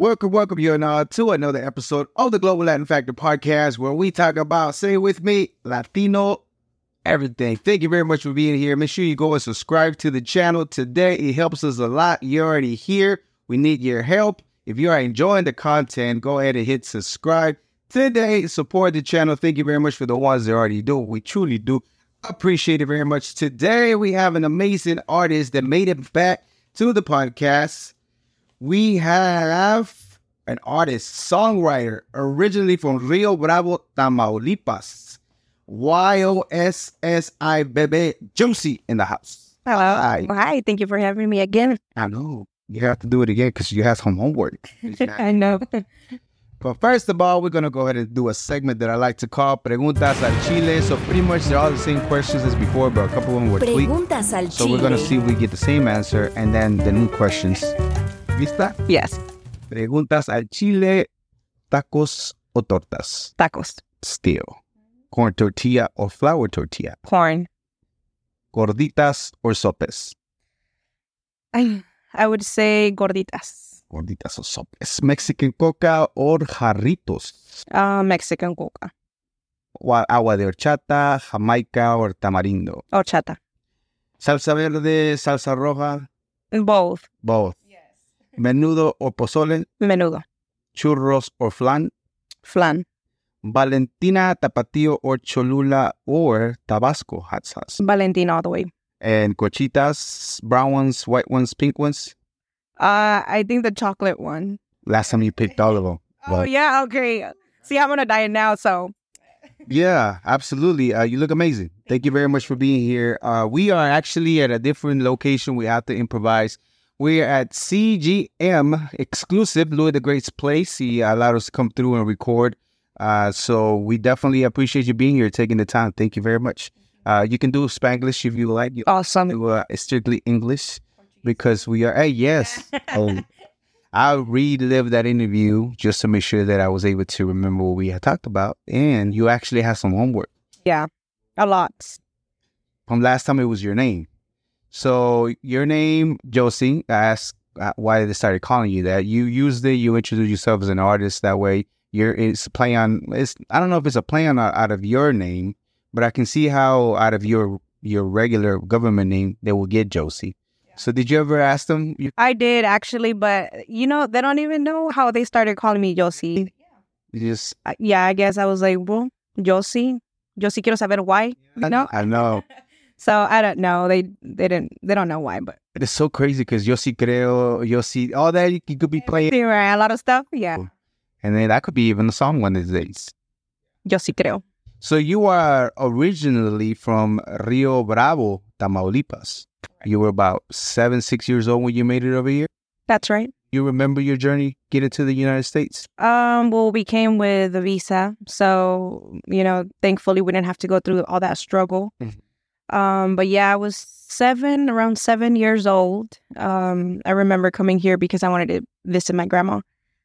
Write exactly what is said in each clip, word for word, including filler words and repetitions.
Welcome, welcome you and uh, to another episode of the Global Latin Factor podcast, where we talk about, say it with me, Latino everything. Thank you very much for being here. Make sure you go and subscribe to the channel today. It helps us a lot. You're already here. We need your help. If you are enjoying the content, go ahead and hit subscribe today. Support the channel. Thank you very much for the ones that already do. We truly do appreciate it very much. Today, we have an amazing artist that made it back to the podcast. We have an artist, songwriter, originally from Rio Bravo, Tamaulipas. Y O S S I Bebe Josie in the house. Hello. Hi. Well, hi. Thank you for having me again. I know. You have to do it again because you have some homework. I know. But first of all, we're going to go ahead and do a segment that I like to call Preguntas al Chile. So pretty much they're all the same questions as before, but a couple of them were tweaked. Preguntas al Chile. So we're going to see if we get the same answer and then the new questions. ¿Lista? Yes. Preguntas al Chile, tacos o tortas? Tacos. Still. Corn tortilla or flour tortilla? Corn. Gorditas or sopes? I, I would say gorditas. Gorditas or sopes. Mexican coca or jarritos? Uh, Mexican coca. Wa- Agua de horchata, jamaica or tamarindo? Horchata. Salsa verde, salsa roja? Both. Both. Menudo or pozole? Menudo. Churros or flan? Flan. Valentina, Tapatio, or Cholula, or Tabasco hot sauce. Valentina all the way. And cochitas, brown ones, white ones, pink ones? Uh, I think the chocolate one. Last time you picked all of them. Oh, yeah. Okay. See, I'm on a diet now, so. Yeah, absolutely. Uh, you look amazing. Thank you very much for being here. Uh, we are actually at a different location. We have to improvise. We're at C G M exclusive, Louis the Great's place. He allowed us to come through and record. Uh, so we definitely appreciate you being here, taking the time. Thank you very much. Uh, you can do Spanglish if you like. You Awesome. do, uh, strictly English because we are, hey, yes. um, I'll relive that interview just to make sure that I was able to remember what we had talked about. And you actually have some homework. Yeah. A lot. From last time, it was your name. So your name, Josie, I asked uh, why they started calling you that. You used it. You introduced yourself as an artist that way. You're, it's a play on, it's, I don't know if it's a play on out of your name, but I can see how out of your your regular government name, they will get Josie. Yeah. So did you ever ask them? You, I did, actually, but, you know, they don't even know how they started calling me Josie. you just, Uh, yeah, I guess I was like, well, Josie. Josie, quiero saber why. You know? I know. So I don't know. They they didn't. They don't know why, but It's so crazy because Yo sí creo, Yo sí, all that you, you could be playing. they were a lot of stuff. Yeah, And then that could be even a song one of these days. yo sí creo. So you are originally from Rio Bravo, Tamaulipas. You were about seven, six years old when you made it over here. That's right. You remember your journey getting to the United States? Um. Well, we came with a visa, so you know, thankfully we didn't have to go through all that struggle. Mhm. Um. But yeah, I was seven, around seven years old. Um. I remember coming here because I wanted to visit my grandma.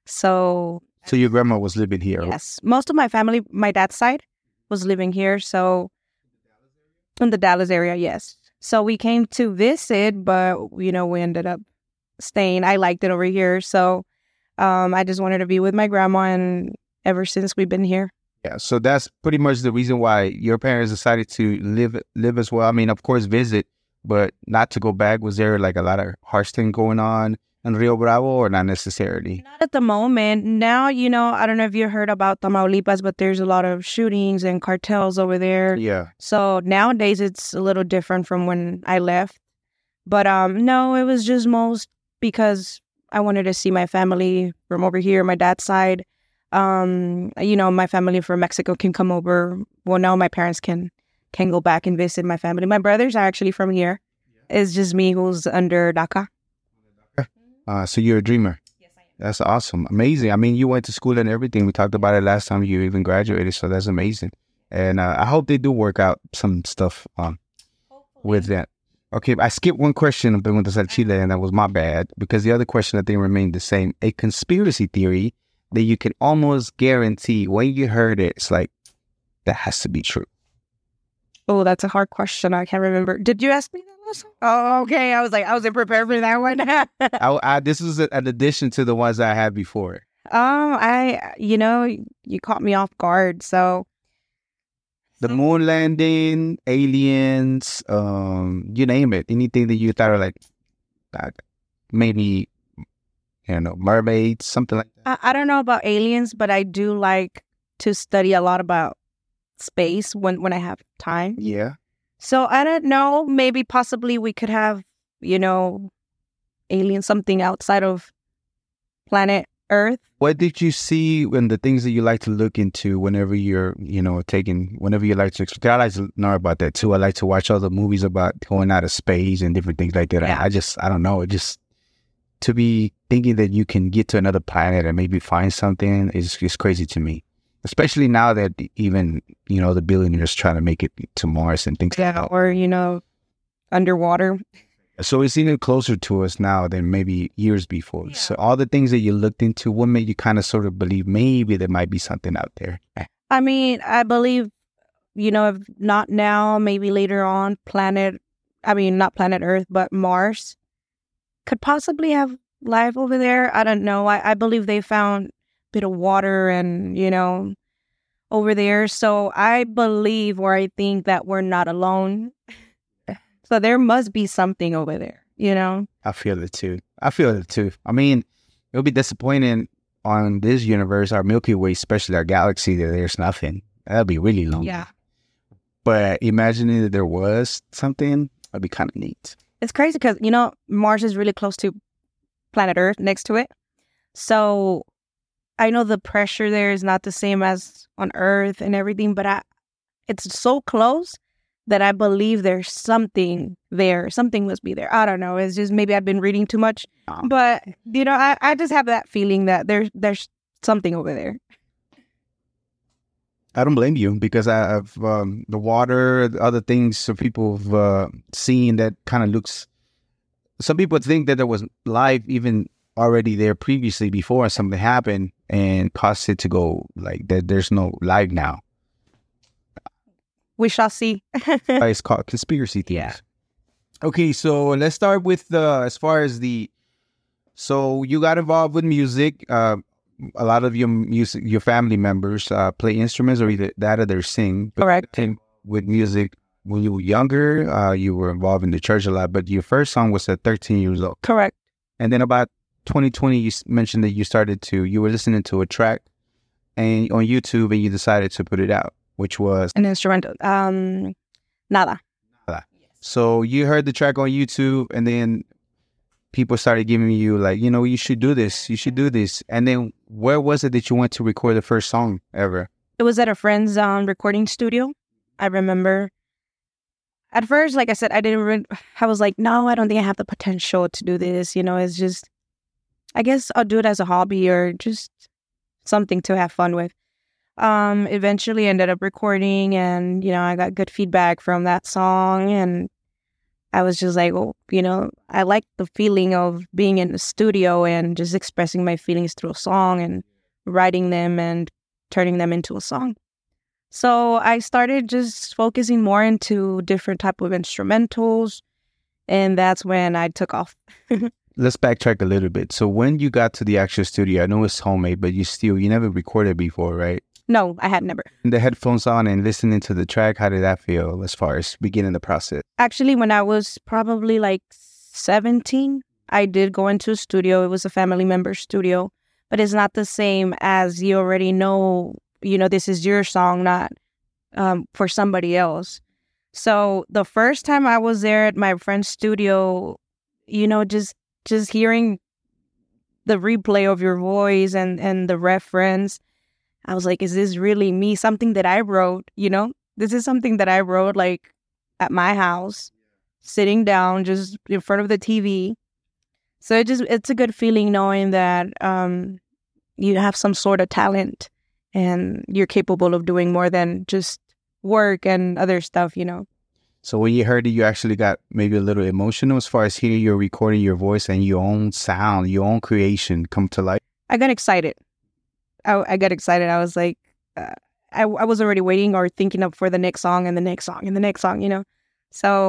So So your grandma was living here. yes, most of my family, my dad's side, was living here. So in the Dallas area, yes. So we came to visit, but you know, we ended up staying. I liked it over here, so um, I just wanted to be with my grandma, and ever since we've been here. Yeah, so that's pretty much the reason why your parents decided to live live as well. I mean, of course, visit, but not to go back. Was there like a lot of harsh thing going on in Rio Bravo, or not necessarily? Not at the moment. Now, you know, I don't know if you heard about Tamaulipas, but there's a lot of shootings and cartels over there. Yeah. So nowadays it's a little different from when I left. But um, no, it was just most because I wanted to see my family from over here, my dad's side. Um, you know, my family from Mexico can come over. Well, now my parents can can go back and visit my family. My brothers are actually from here. It's just me who's under DACA. Uh, so you're a dreamer. Yes, I am. That's awesome. Amazing. I mean, you went to school and everything. We talked about it last time you even graduated, so that's amazing. And uh, I hope they do work out some stuff um, with that. Okay, I skipped one question of Preguntas al Chile, and that was my bad, because the other question I think remained the same. A conspiracy theory that you can almost guarantee when you heard it, it's like, that has to be true. Oh, that's a hard question. I can't remember. Did you ask me that Oh, okay. I was like, I wasn't prepared for that one. I, I, this was an addition to the ones I had before. Um, I, you know, you caught me off guard. So the moon landing, aliens, um, you name it. Anything that you thought of like, uh, maybe, you know, mermaids, something like that. I, I don't know about aliens, but I do like to study a lot about space when, when I have time. Yeah. So I don't know. Maybe possibly we could have, you know, alien something outside of planet Earth. What did you see when the things that you like to look into whenever you're, you know, taking, whenever you like to, I like to know about that too. I like to watch other movies about going out of space and different things like that. Yeah. I, I just, I don't know. It just, to be thinking that you can get to another planet and maybe find something is, is crazy to me. Especially now that even, you know, the billionaires trying to make it to Mars and things Yeah, like that. or, you know, underwater. So it's even closer to us now than maybe years before. Yeah. So all the things that you looked into, what made you kind of sort of believe maybe there might be something out there? I mean, I believe, you know, if not now, maybe later on, planet, I mean, not planet Earth, but Mars could possibly have life over there. I don't know. I, I believe they found bit of water and, you know, over there. So I believe or I think that we're not alone. So there must be something over there, you know? I feel it too. I feel it too. I mean, it'll be disappointing on this universe, our Milky Way, especially our galaxy, that there's nothing. That'd be really lonely. Yeah. But imagining that there was something, that'd be kind of neat. It's crazy because, you know, Mars is really close to planet Earth, next to it. So I know the pressure there is not the same as on Earth and everything, but I, it's so close that I believe there's something there. Something must be there. I don't know. It's just maybe I've been reading too much. Oh. But, you know, I, I just have that feeling that there's, there's something over there. I don't blame you because I have um, the water, the other things so people have uh, seen that kind of looks... Some people think that there was life even already there previously before something happened and caused it to go like that. There's no life now. We shall see. It's called conspiracy theories. Yeah. Okay, so let's start with the, as far as the, so you got involved with music. Uh, a lot of your music, your family members uh, play instruments or either that or they sing. But Correct. with music, when you were younger, uh, you were involved in the church a lot, but your first song was at thirteen years old. Correct. And then about twenty twenty, you mentioned that you started to, you were listening to a track and on YouTube and you decided to put it out, which was An instrumental. Um, nada. So you heard the track on YouTube and then people started giving you like, you know, you should do this, you should do this. And then where was it that you went to record the first song ever? It was at a friend's um, recording studio. I remember at first, like I said, I didn't really, I was like, no, I don't think I have the potential to do this. You know, it's just, I guess I'll do it as a hobby or just something to have fun with. Um, eventually ended up recording and, you know, I got good feedback from that song and I was just like, oh, you know, I like the feeling of being in the studio and just expressing my feelings through a song and writing them and turning them into a song. So I started just focusing more into different type of instrumentals and that's when I took off. Let's backtrack a little bit. So when you got to the actual studio, I know it's homemade, but you still, you never recorded before, right? No, I had never. The headphones on and listening to the track, how did that feel as far as beginning the process? Actually, when I was probably like seventeen, I did go into a studio. It was a family member studio, but it's not the same as you already know, you know, this is your song, not um, for somebody else. So the first time I was there at my friend's studio, you know, just just hearing the replay of your voice and, and the reference, I was like, is this really me? Something that I wrote, you know? This is something that I wrote, like, at my house, sitting down, just in front of the T V. So it just, it's a good feeling knowing that um, you have some sort of talent and you're capable of doing more than just work and other stuff, you know? So when you heard it, you actually got maybe a little emotional as far as hearing you recording your voice and your own sound, your own creation come to life? I got excited. I, I got excited. I was like, uh, I, I was already waiting or thinking up for the next song and the next song and the next song, you know? So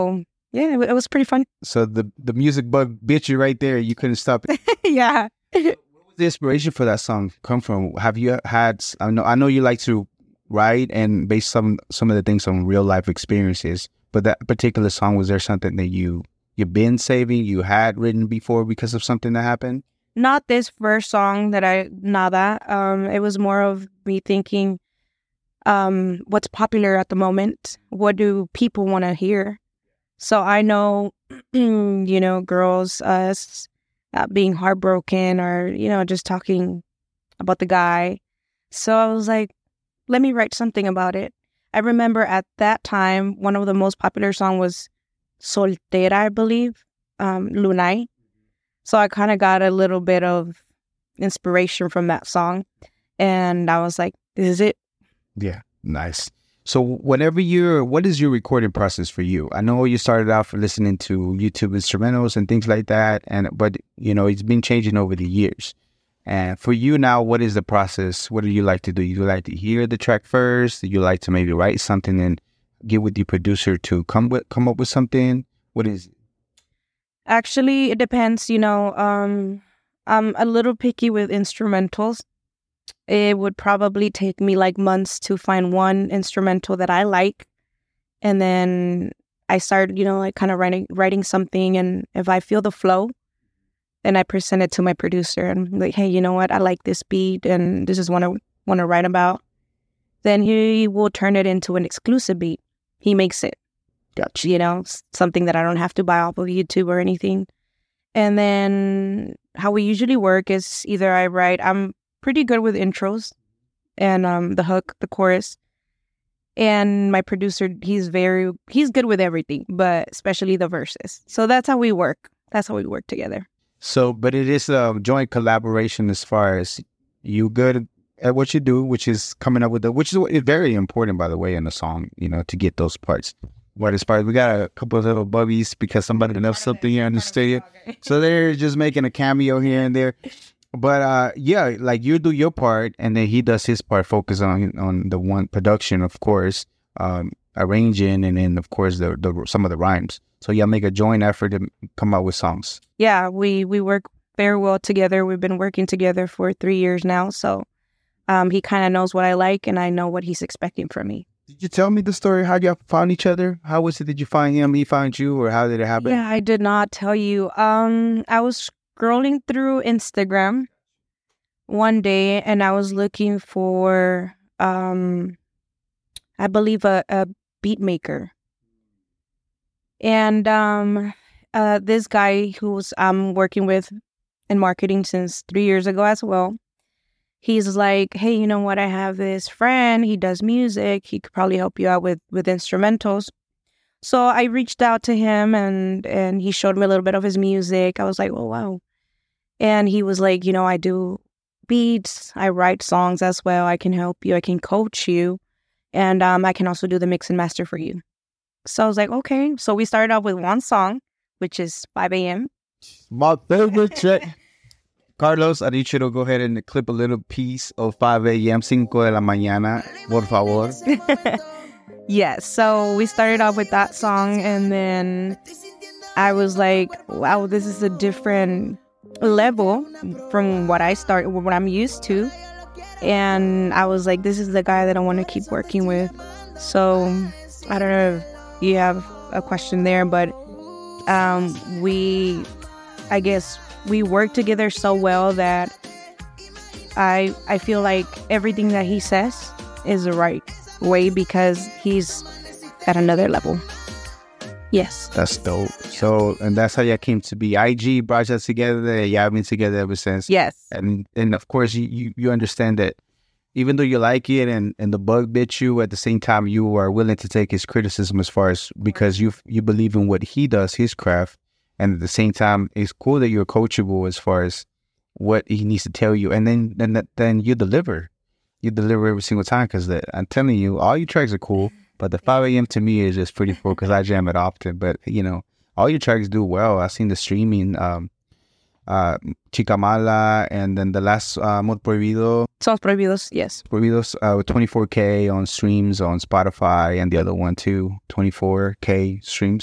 yeah, it, it was pretty fun. So the the music bug bit you right there. You couldn't stop it. Yeah. Where was the inspiration for that song come from? Have you had? I know I know you like to write and base some some of the things on real life experiences. But that particular song, was there something that you you've been saving, you had written before because of something that happened? Not this first song that I Nada. Um, it was more of me thinking, um, what's popular at the moment? What do people want to hear? So I know, you know, girls, us uh, being heartbroken or, you know, just talking about the guy. So I was like, let me write something about it. I remember at that time, one of the most popular songs was Soltera, I believe, um, Lunay. So I kind of got a little bit of inspiration from that song. And I was like, this is it. Yeah, nice. So whenever you're, what is your recording process for you? I know you started off listening to YouTube instrumentals and things like that, and but, you know, it's been changing over the years. And for you now, what is the process? What do you like to do? You like to hear the track first? Do you like to maybe write something and get with your producer to come with come up with something? What is it? Actually, it depends. You know, um, I'm a little picky with instrumentals. It would probably take me like months to find one instrumental that I like. And then I start, you know, like kind of writing writing something. And if I feel the flow, then I present it to my producer and I'm like, hey, you know what? I like this beat and this is what I want to write about. Then he will turn it into an exclusive beat. He makes it. Gotcha. You know, something that I don't have to buy off of YouTube or anything. And then how we usually work is either I write, I'm pretty good with intros and um, the hook, the chorus. And my producer, he's very, he's good with everything, but especially the verses. So that's how we work. That's how we work together. So, but it is a joint collaboration as far as you good at what you do, which is coming up with the, which is very important, by the way, in the song, you know, to get those parts. But as far as we got a couple of little bubbies because somebody left something here in the studio. So they're just making a cameo here and there. But uh, yeah, like you do your part and then he does his part, focus on on the one production, of course, um, arranging and then, of course, the, the some of the rhymes. So y'all make a joint effort to come out with songs. Yeah, we, we work very well together. We've been working together for three years now. So um, he kind of knows what I like and I know what he's expecting from me. Did you tell me the story, how y'all found each other? How was it? Did you find him? He found you? Or how did it happen? Yeah, I did not tell you. Um, I was scrolling through Instagram one day and I was looking for, um, I believe, a, a beat maker. And um, uh, this guy who's I'm working with in marketing since three years ago as well, he's like, hey, you know what? I have this friend. He does music. He could probably help you out with, with instrumentals. So I reached out to him and, and he showed me a little bit of his music. I was like, oh, wow. And he was like, you know, I do beats. I write songs as well. I can help you. I can coach you. And um, I can also do the mix and master for you. So I was like, okay. So we started off with one song, which is five a.m. My favorite track. Carlos, I need you to go ahead and clip a little piece of five a.m. cinco de la mañana, por favor. Yes. So we started off with that song. And then I was like, wow, this is a different level from what I start, what I'm used to. And I was like, this is the guy that I want to keep working with. So I don't know if you have a question there, but um, we, I guess, we work together so well that I I feel like everything that he says is the right way because he's at another level. Yes. That's dope. So, and that's how y'all came to be. I G brought us together. Y'all been together ever since. Yes. And and of course, you, you, you understand that even though you like it and, and the bug bit you, at the same time, you are willing to take his criticism as far as because you you believe in what he does, his craft. And at the same time, it's cool that you're coachable as far as what he needs to tell you. And then then, then you deliver. You deliver every single time because I'm telling you, all your tracks are cool. But the five a.m. to me is just pretty cool because I jam it often. But, you know, all your tracks do well. I've seen the streaming, um, uh, Chica Mala, and then the last, uh, Amor Prohibido. Somos Prohibidos, yes. Prohibidos, uh, with twenty-four K on streams on Spotify, and the other one too, twenty-four K streams.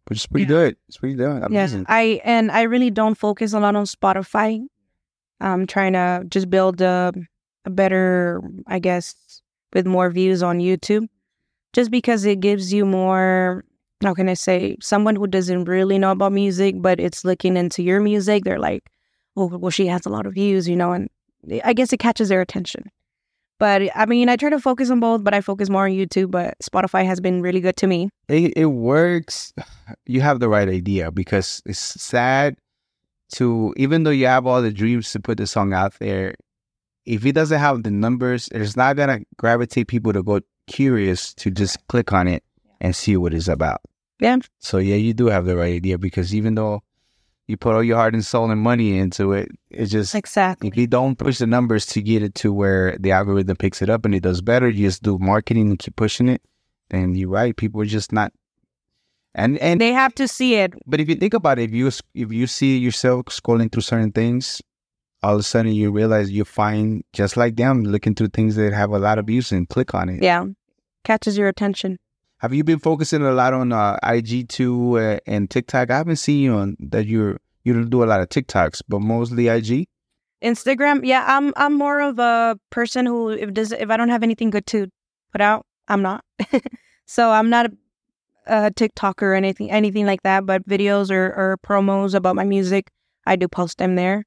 which is pretty Yeah. good. It's pretty good. Yes, Amazing. I and I really don't focus a lot on Spotify. I'm trying to just build a, a better, I guess, with more views on YouTube, just because it gives you more. How can I say? Someone who doesn't really know about music, but it's looking into your music, they're like, "Oh, well, she has a lot of views," you know, and I guess it catches their attention. But I mean, I try to focus on both, but I focus more on YouTube. But Spotify has been really good to me. It, it works. You have the right idea, because it's sad to, even though you have all the dreams to put the song out there, if it doesn't have the numbers, it's not going to gravitate people to go curious to just click on it and see what it's about. Yeah. So yeah, you do have the right idea, because even though you put all your heart and soul and money into it, it just, Exactly. if you don't push the numbers to get it to where the algorithm picks it up and it does better, you just do marketing and keep pushing it, then you're right. People are just not. And and They have to see it. but if you think about it, if you if you see yourself scrolling through certain things, all of a sudden you realize you find, just like them, looking through things that have a lot of views and click on it. Yeah. Catches your attention. Have you been focusing a lot on uh, I G too uh, and TikTok? I haven't seen you on that. You're you don't do a lot of TikToks, but mostly I G. Instagram, yeah, I'm I'm more of a person who, if does if I don't have anything good to put out, I'm not. So I'm not a, a TikToker or anything anything like that. But videos or, or promos about my music, I do post them there.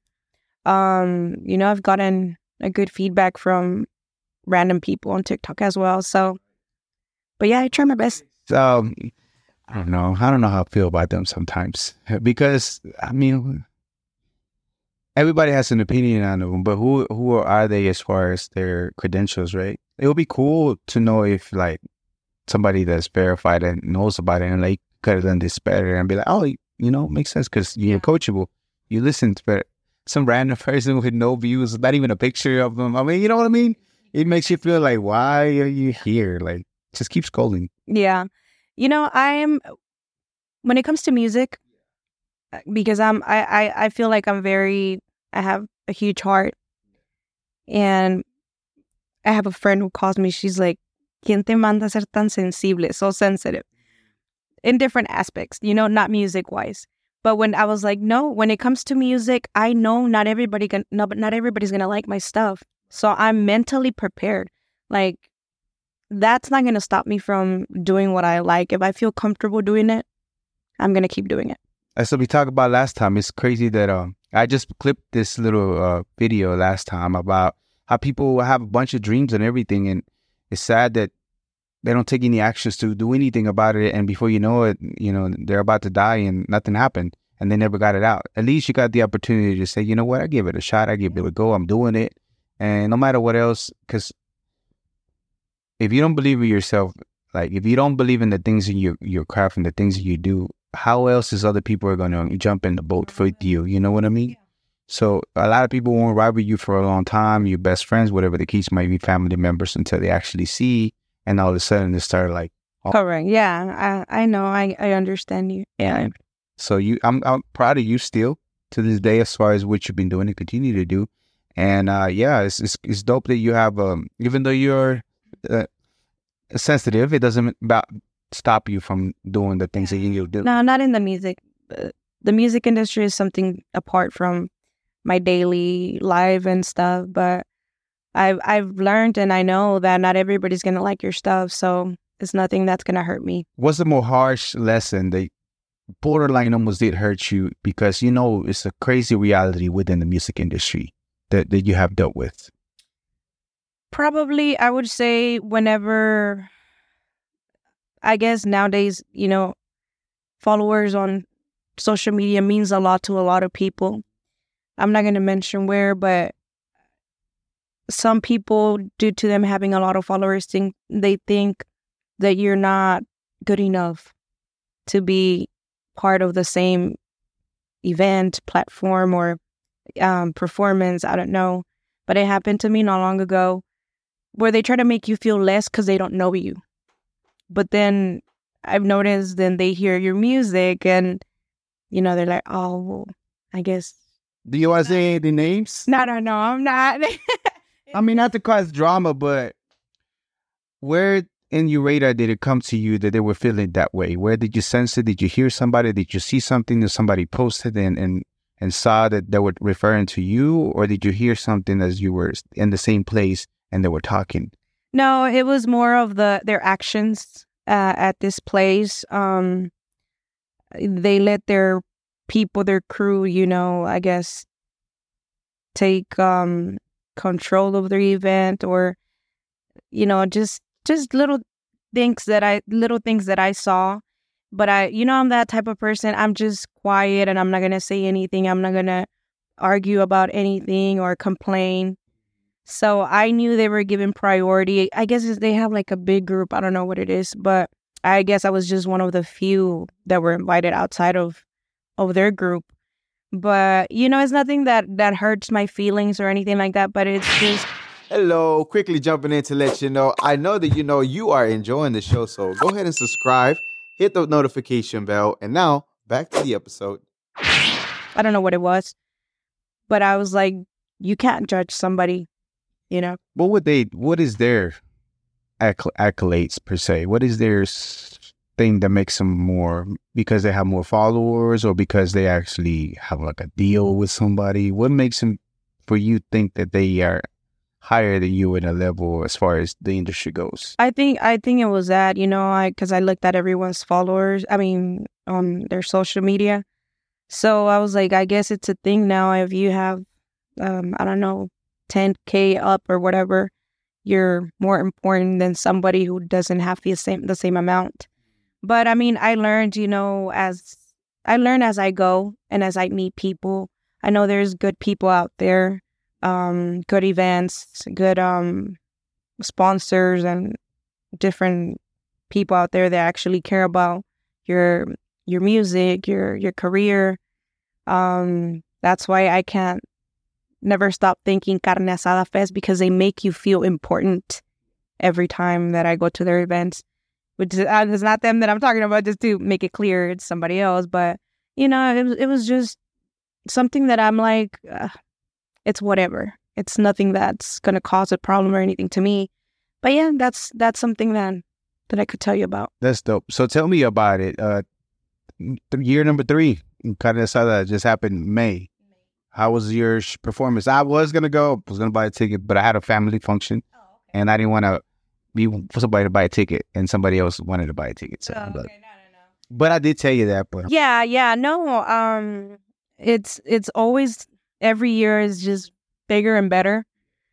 Um, you know, I've gotten a good feedback from random people on TikTok as well. So, but yeah, I try my best. So I don't know. I don't know how I feel about them sometimes, because I mean, everybody has an opinion on them, but who who are they as far as their credentials, right? It would be cool to know if like somebody that's verified and knows about it and like could have done this better and be like, oh, you know, makes sense because you're Yeah. coachable. You listen to it. Some random person with no views, not even a picture of them. I mean, you know what I mean? It makes you feel like, why are you here? Like, just keep scrolling. Yeah. You know, I am, when it comes to music, uh, because I'm, I, I, I feel like I'm very, I have a huge heart. And I have a friend who calls me, she's like, ¿Quién te manda a ser tan sensible, so sensitive? In different aspects, you know, not music-wise. But when I was like, no, when it comes to music, I know not everybody can, no, but not everybody's going to like my stuff. So I'm mentally prepared. Like, that's not going to stop me from doing what I like. If I feel comfortable doing it, I'm going to keep doing it. As we talked about last time, it's crazy that um I just clipped this little uh, video last time about how people have a bunch of dreams and everything, and it's sad that they don't take any actions to do anything about it, and before you know it, you know, they're about to die and nothing happened, and they never got it out. At least you got the opportunity to say, you know what, I give it a shot, I give it a go, I'm doing it, and no matter what else, because if you don't believe in yourself, like if you don't believe in the things in your, your craft and the things that you do, how else is other people are going to jump in the boat with you? You know what I mean? So a lot of people won't ride with you for a long time, your best friends, whatever the case might be, family members, until they actually see, and all of a sudden they start like, oh. Correct. Yeah, I, I know. I, I understand you. Yeah. So you, I'm I'm proud of you still to this day as far as what you've been doing and continue to do. And uh, yeah, it's, it's it's dope that you have, um, even though you're uh, sensitive, it doesn't about stop you from doing the things that you do. No, not in the music. Uh, The music industry is something apart from my daily life and stuff. But I've I've learned and I know that not everybody's gonna like your stuff. So it's nothing that's gonna hurt me. What's the more harsh lesson that borderline almost did hurt you, because you know it's a crazy reality within the music industry that, that you have dealt with? Probably, I would say whenever, I guess nowadays, you know, followers on social media means a lot to a lot of people. I'm not going to mention where, but some people, due to them having a lot of followers, think they think that you're not good enough to be part of the same event, platform, or um, performance. I don't know. But it happened to me not long ago, where they try to make you feel less because they don't know you. But then I've noticed then they hear your music and, you know, they're like, oh, well, I guess. Do you want to say the names? No, no, no, I'm not. I mean, not to cause drama, but where in your radar did it come to you that they were feeling that way? Where did you sense it? Did you hear somebody? Did you see something that somebody posted and and, and saw that they were referring to you? Or did you hear something as you were in the same place and they were talking? No, it was more of the their actions uh, at this place. Um, they let their people, their crew, you know, I guess, take um, control of the event, or, you know, just just little things that I little things that I saw. But I, you know, I'm that type of person. I'm just quiet and I'm not gonna say anything. I'm not gonna argue about anything or complain. So I knew they were given priority. I guess they have like a big group. I don't know what it is, but I guess I was just one of the few that were invited outside of, of their group. But, you know, it's nothing that, that hurts my feelings or anything like that, but it's just... Hello, quickly jumping in to let you know, I know that you know you are enjoying the show, so go ahead and subscribe, hit the notification bell, and now back to the episode. I don't know what it was, but I was like, you can't judge somebody. You know, what would they? What is their acc- accolades per se? What is their s- thing that makes them more? Because they have more followers, or because they actually have like a deal with somebody? What makes them for you think that they are higher than you in a level as far as the industry goes? I think I think it was that, you know, I because I looked at everyone's followers. I mean, on their social media. So I was like, I guess it's a thing now. If you have, um, I don't know, ten K up or whatever, you're more important than somebody who doesn't have the same the same amount. But I mean, I learned, you know, as I learn as I go and as I meet people. I know there's good people out there, um, good events, good um sponsors, and different people out there that actually care about your your music, your your career. Um, that's why I can't never stop thinking Carne Asada Fest, because they make you feel important every time that I go to their events. Which is, uh, it's not them that I'm talking about, just to make it clear it's somebody else. But, you know, it, was- it was just something that I'm like, uh, it's whatever. It's nothing that's going to cause a problem or anything to me. But yeah, that's that's something that, that I could tell you about. That's dope. So tell me about it. Uh, th- year number three, Carne Asada just happened in May. How was your sh- performance? I was going to go, was going to buy a ticket, but I had a family function, Oh, okay. and I didn't want to be for somebody to buy a ticket, and somebody else wanted to buy a ticket. So, Oh, okay. but, No, no, no. but I did tell you that. But Yeah, yeah, no. Um, it's it's always, every year is just bigger and better.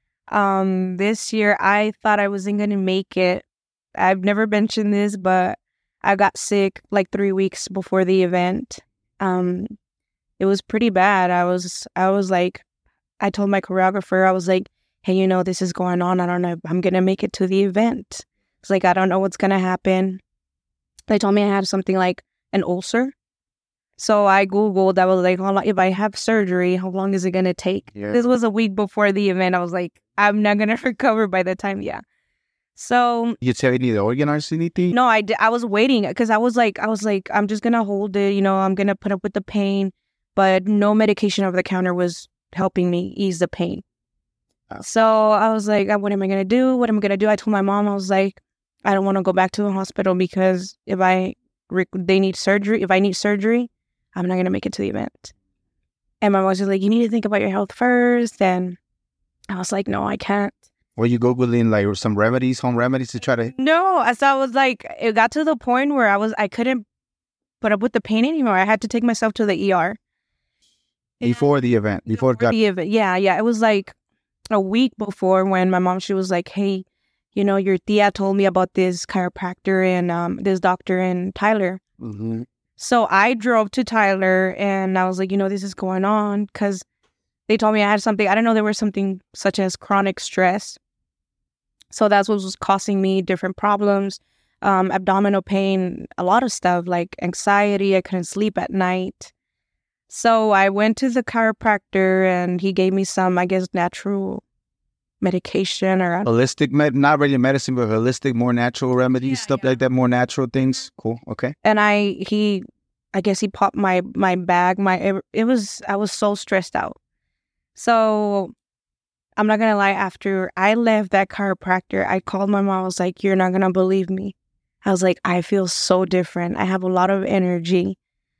Um, this year I thought I wasn't gonna make it. I've never mentioned this, but I got sick like three weeks before the event. Um, it was pretty bad. I was I was like, I told my choreographer, I was like, hey, you know, this is going on. I don't know if I'm gonna make it to the event. It's like, I don't know what's gonna happen. They told me I had something like an ulcer. So I Googled, I was like, how long, if I have surgery, how long is it going to take? Yeah. This was a week before the event. I was like, I'm not going to recover by the time. Yeah. So, you tell any of the organizers anything? no, I, d- I was waiting because I was like, I was like, I'm just going to hold it. You know, I'm going to put up with the pain. But no medication over the counter was helping me ease the pain. Oh. So I was like, what am I going to do? What am I going to do? I told my mom, I was like, I don't want to go back to the hospital, because if I, re- they need surgery, if I need surgery, I'm not going to make it to the event. And my mom was just like, you need to think about your health first. And I was like, no, I can't. Were you Googling like some remedies, home remedies to try to? No, so I was like, it got to the point where I was, I couldn't put up with the pain anymore. I had to take myself to the E R. Before the event, before it got. the event. Yeah, yeah. It was like a week before, when my mom, she was like, hey, you know, your tia told me about this chiropractor and um, this doctor in Tyler. Mm-hmm. So I drove to Tyler and I was like, you know, this is going on, because they told me I had something. I don't know, there was something such as chronic stress. So that's what was causing me different problems, um, abdominal pain, a lot of stuff like anxiety. I couldn't sleep at night. So I went to the chiropractor and he gave me some, I guess, natural medication or I don't Holistic, med- not really medicine, but holistic, more natural remedies, Yeah, stuff yeah. like that, more natural things. Cool. Okay. and I he I guess he popped my my bag. My it, it was I was so stressed out. So I'm not gonna lie, after I left that chiropractor, I called my mom. I was like, you're not gonna believe me. I was like, I feel so different. I have a lot of energy.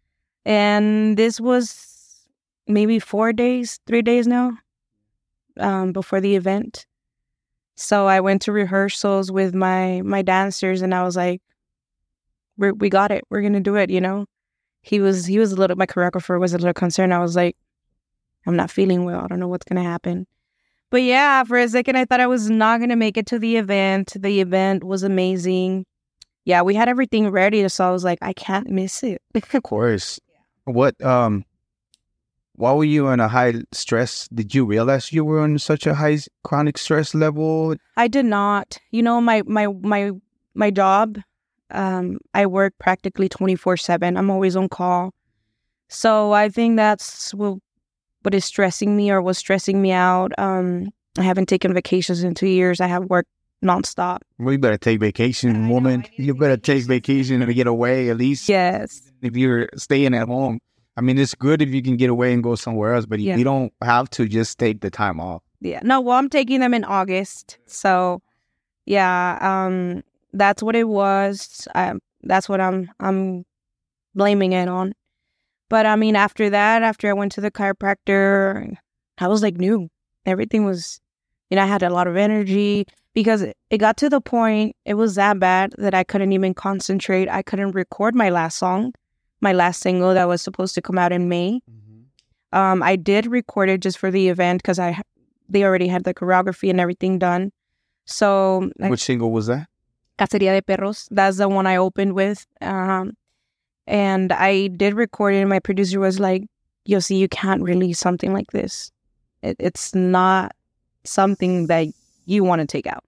And this was maybe four days, three days now, um, before the event. So I went to rehearsals with my my dancers, and I was like, we we got it. We're gonna do it, you know? He was he was a little, my choreographer was a little concerned. I was like, I'm not feeling well. I don't know what's gonna happen. But yeah, for a second, I thought I was not gonna make it to the event. The event was amazing. Yeah, we had everything ready, so I was like, I can't miss it. Of course. What um while were you in a high stress? Did you realize you were on such a high chronic stress level? I did not. You know, my my my my job, um, I work practically twenty-four seven. I'm always on call. So I think that's what, what is stressing me or was stressing me out. Um, I haven't taken vacations in two years. I have worked nonstop. Well, you better take vacation, woman. You better take vacation and get away at least. Yes. If you're staying at home. I mean, it's good if you can get away and go somewhere else, but Yeah. you don't have to just take the time off. Yeah. No, well, I'm taking them in August. So, yeah, um, that's what it was. I, that's what I'm I'm blaming it on. But, I mean, after that, after I went to the chiropractor, I was like new. Everything was, you know, I had a lot of energy because it, it got to the point, it was that bad that I couldn't even concentrate. I couldn't record my last song. My last single that was supposed to come out in May. Mm-hmm. Um, I did record it just for the event because I they already had the choreography and everything done. So, like, Which single was that? Cacería de Perros. That's the one I opened with. Um, and I did record it, and my producer was like, "Yo, see, you can't release something like this. It, it's not something that you want to take out."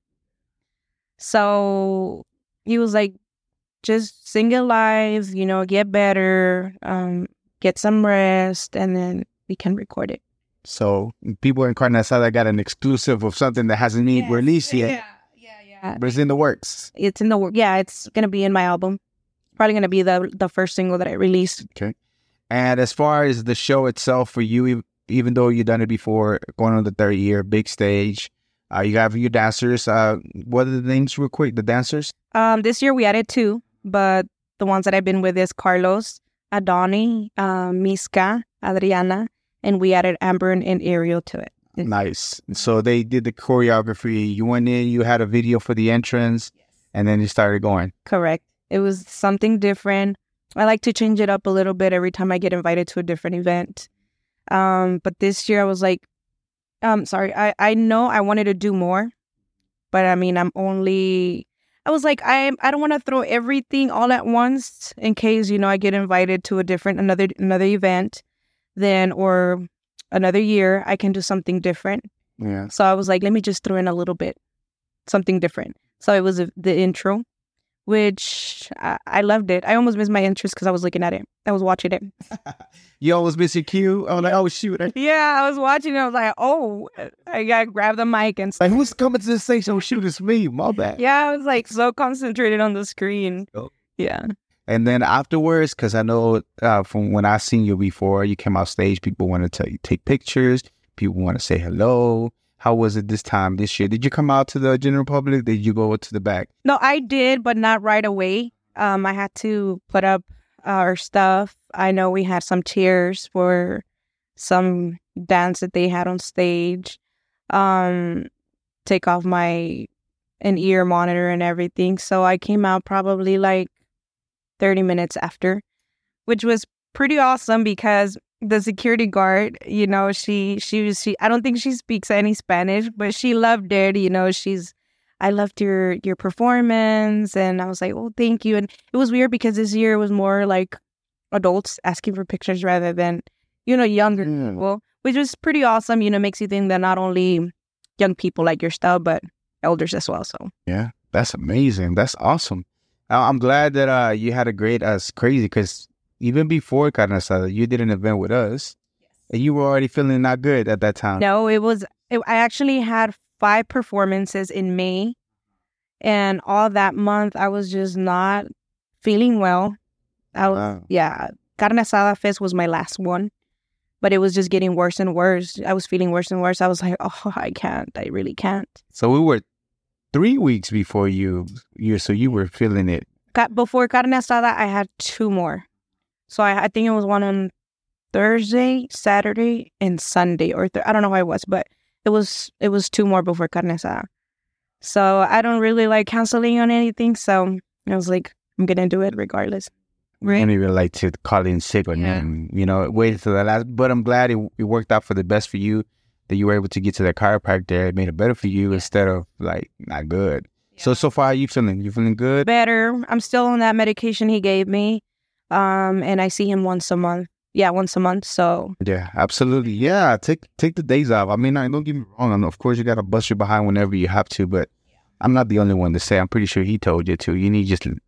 So he was like, just sing it live, you know, get better, um, get some rest, and then we can record it. So people in Carne Asada got an exclusive of something that hasn't been Yes. released yet. Yeah, yeah, yeah. But it's in the works. It's in the work. Yeah, it's going to be in my album. Probably going to be the the first single that I released. Okay. And as far as the show itself for you, ev- even though you've done it before, going on the third year, big stage, uh, you have your dancers. Uh, what are the names real quick? The dancers? Um, this year we added two, but the ones that I've been with is Carlos, Adoni, um, Miska, Adriana, and we added Amber and, and Ariel to it. Nice. So they did the choreography. You went in, you had a video for the entrance, and then you started going. Correct. It was something different. I like to change it up a little bit every time I get invited to a different event. Um, but this year I was like, um, sorry, I, I know I wanted to do more, but I mean, I'm only, I was like, I I don't want to throw everything all at once in case, you know, I get invited to a different, another, another event then, or another year, I can do something different. Yeah. So I was like, let me just throw in a little bit, something different. So it was a, the intro, which I, I loved it. I almost missed my interest because I was looking at it. I was watching it. You always miss your cue. I was like, oh, shoot. Yeah, I was watching it. I was like, oh, I got to grab the mic and stuff. Like, who's coming to the stage? Oh, shoot, it's me. My bad. Yeah, I was like so concentrated on the screen. Oh. Yeah. And then afterwards, because I know uh, from when I seen you before, you came off stage, people want to tell you, take pictures. People want to say hello. How was it this time, this year? Did you come out to the general public? Did you go to the back? No, I did, but not right away. Um, I had to put up our stuff. I know we had some chairs for some dance that they had on stage. Um, take off my an ear monitor and everything. So I came out probably like thirty minutes after, which was pretty awesome because the security guard, you know, she, she was, she, I don't think she speaks any Spanish, but she loved it. You know, she's, I loved your, your performance. And I was like, oh, thank you. And it was weird because this year it was more like adults asking for pictures rather than, you know, younger Yeah. people, which was pretty awesome. You know, makes you think that not only young people like your style, but elders as well. So Yeah, that's amazing. That's awesome. I- I'm glad that uh, you had a great, uh, it's crazy because even before Carne Asada, you did an event with us and you were already feeling not good at that time. no, it was, it, I actually had five performances in May, and all that month I was just not feeling well. I was, Wow. yeah, Carne Asada Fest was my last one, but it was just getting worse and worse. I was feeling worse and worse. I was like, oh, I can't. I really can't. So we were three weeks before you, you so you were feeling it. Ca- Before Carne Asada, I had two more. So I, I think it was one on Thursday, Saturday, and Sunday, or th- I don't know how it was, but it was it was two more before Carne Asada. So I don't really like canceling on anything. So I was like, I'm gonna do it regardless. Right. And even like to call in sick or Yeah. nothing, you know, waited till the last. But I'm glad it, it worked out for the best for you, that you were able to get to that chiropractor. It made it better for you instead of like not good. So, so far, how you feeling? You feeling good? Better. I'm still on that medication he gave me. Um, and I see him once a month. Yeah, once a month. So Yeah, absolutely. Yeah, take take the days off. I mean, I, don't get me wrong. I know, of course, you got to bust your behind whenever you have to, but I'm not the only one to say. I'm pretty sure he told you to. You need just, you,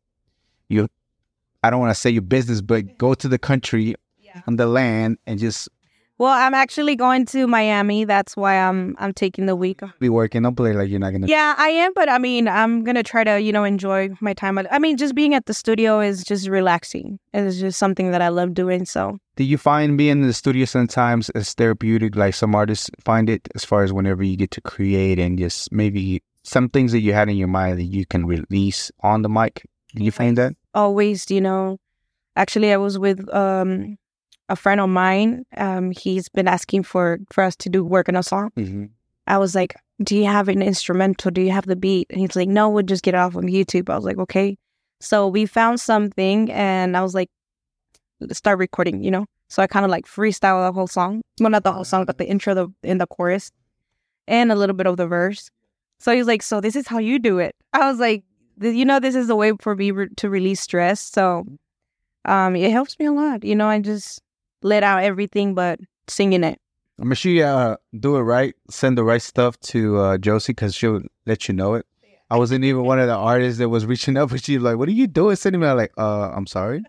you I don't want to say your business, but go to the country on the land and just well, I'm actually going to Miami. That's why I'm I'm taking the week off. be working. Don't play like you're not going to. Yeah, I am, but I mean, I'm gonna try to, you know, enjoy my time. I mean, just being at the studio is just relaxing. It's just something that I love doing. So, Do you find being in the studio sometimes as therapeutic, like some artists find it, as far as whenever you get to create and just maybe some things that you had in your mind that you can release on the mic? Do you find that? always, you know, actually, I was with um a friend of mine. Um, he's been asking for for us to do work on a song. Mm-hmm. I was like, do you have an instrumental? Do you have the beat? And he's like, no, we'll just get it off on YouTube. I was like, okay. So we found something, and I was like, let's start recording, you know? So I kind of like freestyle the whole song. Well, not the whole song, but the intro the, in the chorus and a little bit of the verse. So he's like, so this is how you do it. I was like, you know, this is a way for me re- to release stress. So um, it helps me a lot. You know, I just let out everything but singing it. I'm going to uh, do it right, send the right stuff to uh, Josie, because she'll let you know it. I wasn't even one of the artists that was reaching up, but she's like, what are you doing? Sending me, I'm like, uh, I'm sorry.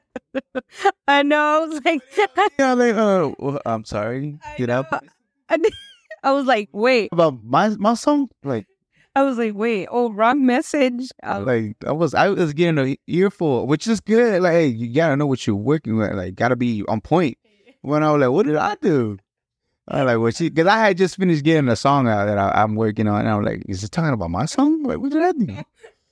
I know. I was like, Yeah, like, uh, well, I'm sorry. You know? I was like, wait. About my my song? Like, I was like, wait, oh, wrong message. I was, like I was I was getting an earful, which is good. Like, hey, you gotta know what you're working with. Like, gotta be on point. When I was like, what did I do? I was like, well, she, because I had just finished getting a song out that I, I'm working on, and I was like, is it talking about my song? Like, what did I do?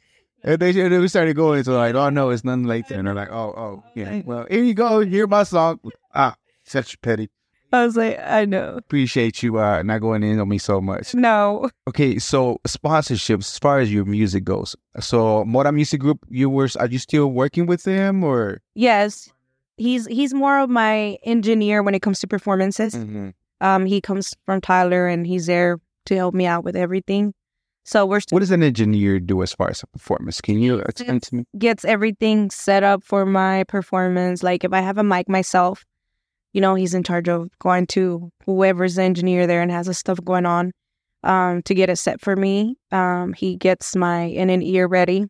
And they, they started going, so like, oh no, it's nothing like that. And they're like, oh, oh, yeah. Well, here you go. Hear my song. Ah, such petty. I was like, I know. Appreciate you uh, not going in on me so much. No. Okay, so sponsorships as far as your music goes. So Mora Music Group, you were are you still working with them or? Yes, he's he's more of my engineer when it comes to performances. Mm-hmm. Um, he comes from Tyler, and he's there to help me out with everything. So we're still What does an engineer do as far as a performance? Can you explain to me? gets everything set up for my performance. Like if I have a mic myself, you know, he's in charge of going to whoever's the engineer there and has the stuff going on um, to get it set for me. Um, he gets my in and ear ready.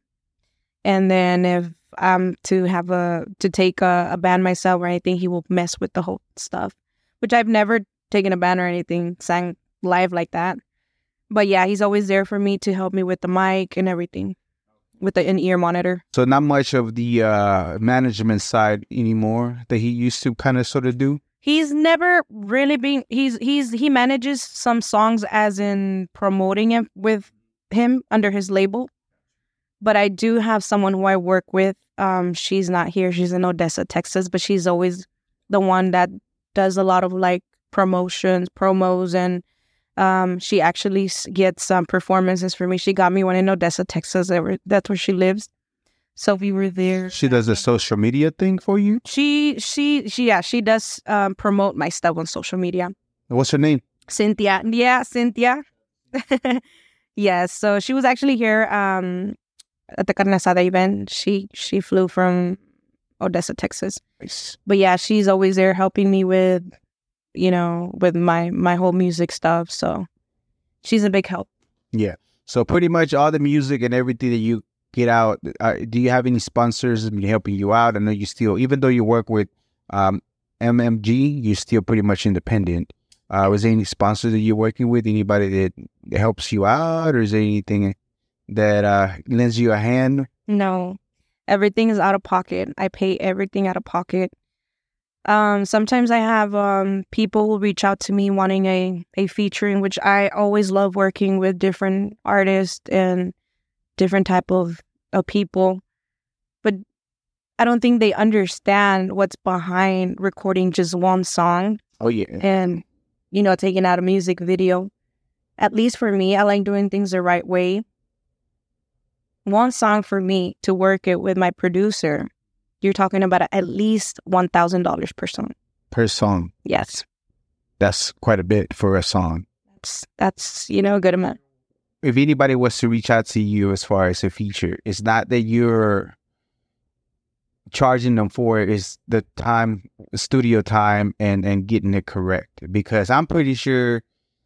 And then if I'm to have a, to take a, a band myself or anything, he will mess with the whole stuff, which I've never taken a band or anything, sang live like that. But yeah, he's always there for me to help me with the mic and everything, with the in-ear monitor. So not much of the uh, management side anymore that he used to kind of sort of do? He's never really been, he's, he's, he manages some songs as in promoting it with him under his label. But I do have someone who I work with. Um, she's not here. She's in Odessa, Texas, but she's always the one that does a lot of like promotions, promos, and um, she actually gets some um, performances for me. She got me one in Odessa, Texas. That's where she lives. So we were there. She does a social media thing for you? She, she, she, yeah, she does um, promote my stuff on social media. What's her name? Cynthia. Yeah, Cynthia. Yes. So she was actually here um, at the Carne Asada event. She, she flew from Odessa, Texas. Nice. But yeah, she's always there helping me with, you know, with my, my whole music stuff. So she's a big help. Yeah. So pretty much all the music and everything that you get out, uh, do you have any sponsors helping you out? I know you still, even though you work with um, M M G, you're still pretty much independent. Uh, was there any sponsors that you're working with? Anybody that, that helps you out? Or is there anything that uh, lends you a hand? No. Everything is out of pocket. I pay everything out of pocket. Um, sometimes I have um, people who reach out to me wanting a, a featuring, which I always love working with different artists and different type of, of people. But I don't think they understand what's behind recording just one song. Oh, yeah. And, you know, taking out a music video. At least for me, I like doing things the right way. One song for me to work it with my producer, you're talking about at least one thousand dollars per song. Per song. Yes. That's quite a bit for a song. That's, that's you know, a good amount. If anybody was to reach out to you as far as a feature, it's not that you're charging them for it, it's the time, studio time, and, and getting it correct. Because I'm pretty sure,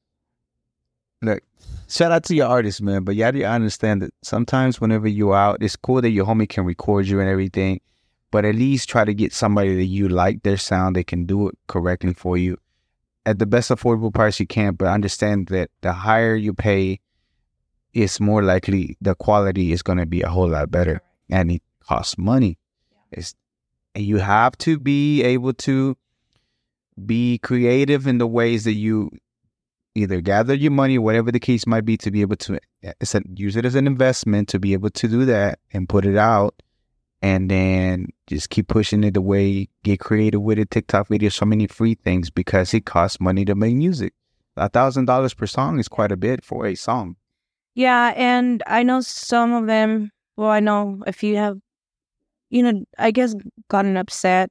look, shout out to your artist, man, but you have to understand that sometimes whenever you're out, it's cool that your homie can record you and everything, but at least try to get somebody that you like their sound, they can do it correctly for you at the best affordable price you can. But understand that the higher you pay, it's more likely the quality is going to be a whole lot better, and it costs money. It's, and you have to be able to be creative in the ways that you either gather your money, whatever the case might be, to be able to it's a, use it as an investment, to be able to do that and put it out, and then just keep pushing it away, get creative with it. TikTok videos, so many free things, because it costs money to make music. A thousand dollars per song is quite a bit for a song. Yeah, and I know some of them, well, I know if you have, you know, I guess gotten upset.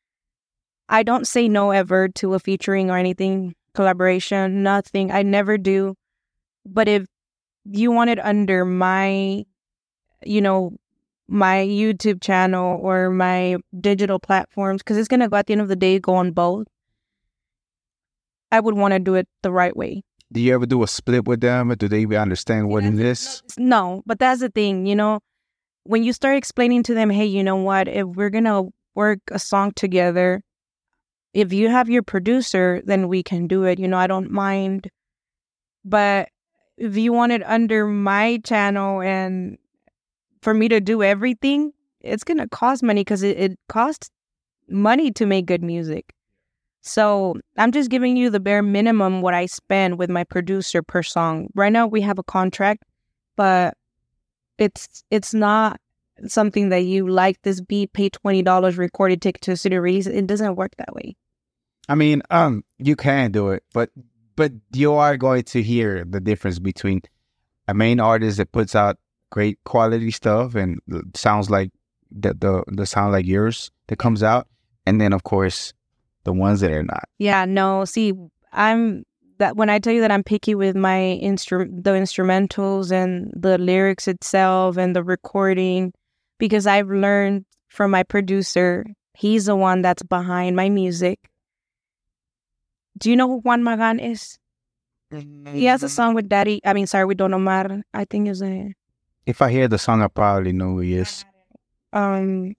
I don't say no ever to a featuring or anything, collaboration, nothing. I never do. But if you want it under my, you know, my YouTube channel or my digital platforms, because it's going to go, at the end of the day, go on both, I would want to do it the right way. Do you ever do a split with them, or do they even understand what it is? No, but that's the thing, you know, when you start explaining to them, hey, you know what, if we're going to work a song together, if you have your producer, then we can do it. You know, I don't mind. But if you want it under my channel and for me to do everything, it's going to cost money, because it, it costs money to make good music. So I'm just giving you the bare minimum what I spend with my producer per song. Right now we have a contract, but it's it's not something that you like this beat, pay twenty dollars, record it, take it to a studio release. It doesn't work that way. I mean, um, you can do it, but but you are going to hear the difference between a main artist that puts out great quality stuff and sounds like the the, the sound like yours that comes out, and then of course the ones that are not. Yeah, no. See, I'm that when I tell you that I'm picky with my instru- the instrumentals and the lyrics itself and the recording, because I've learned from my producer, he's the one that's behind my music. Do you know who Juan Magan is? Mm-hmm. He has a song with Daddy. I mean, sorry, with Don Omar. I think is a. If I hear the song, I probably know who he is. Um,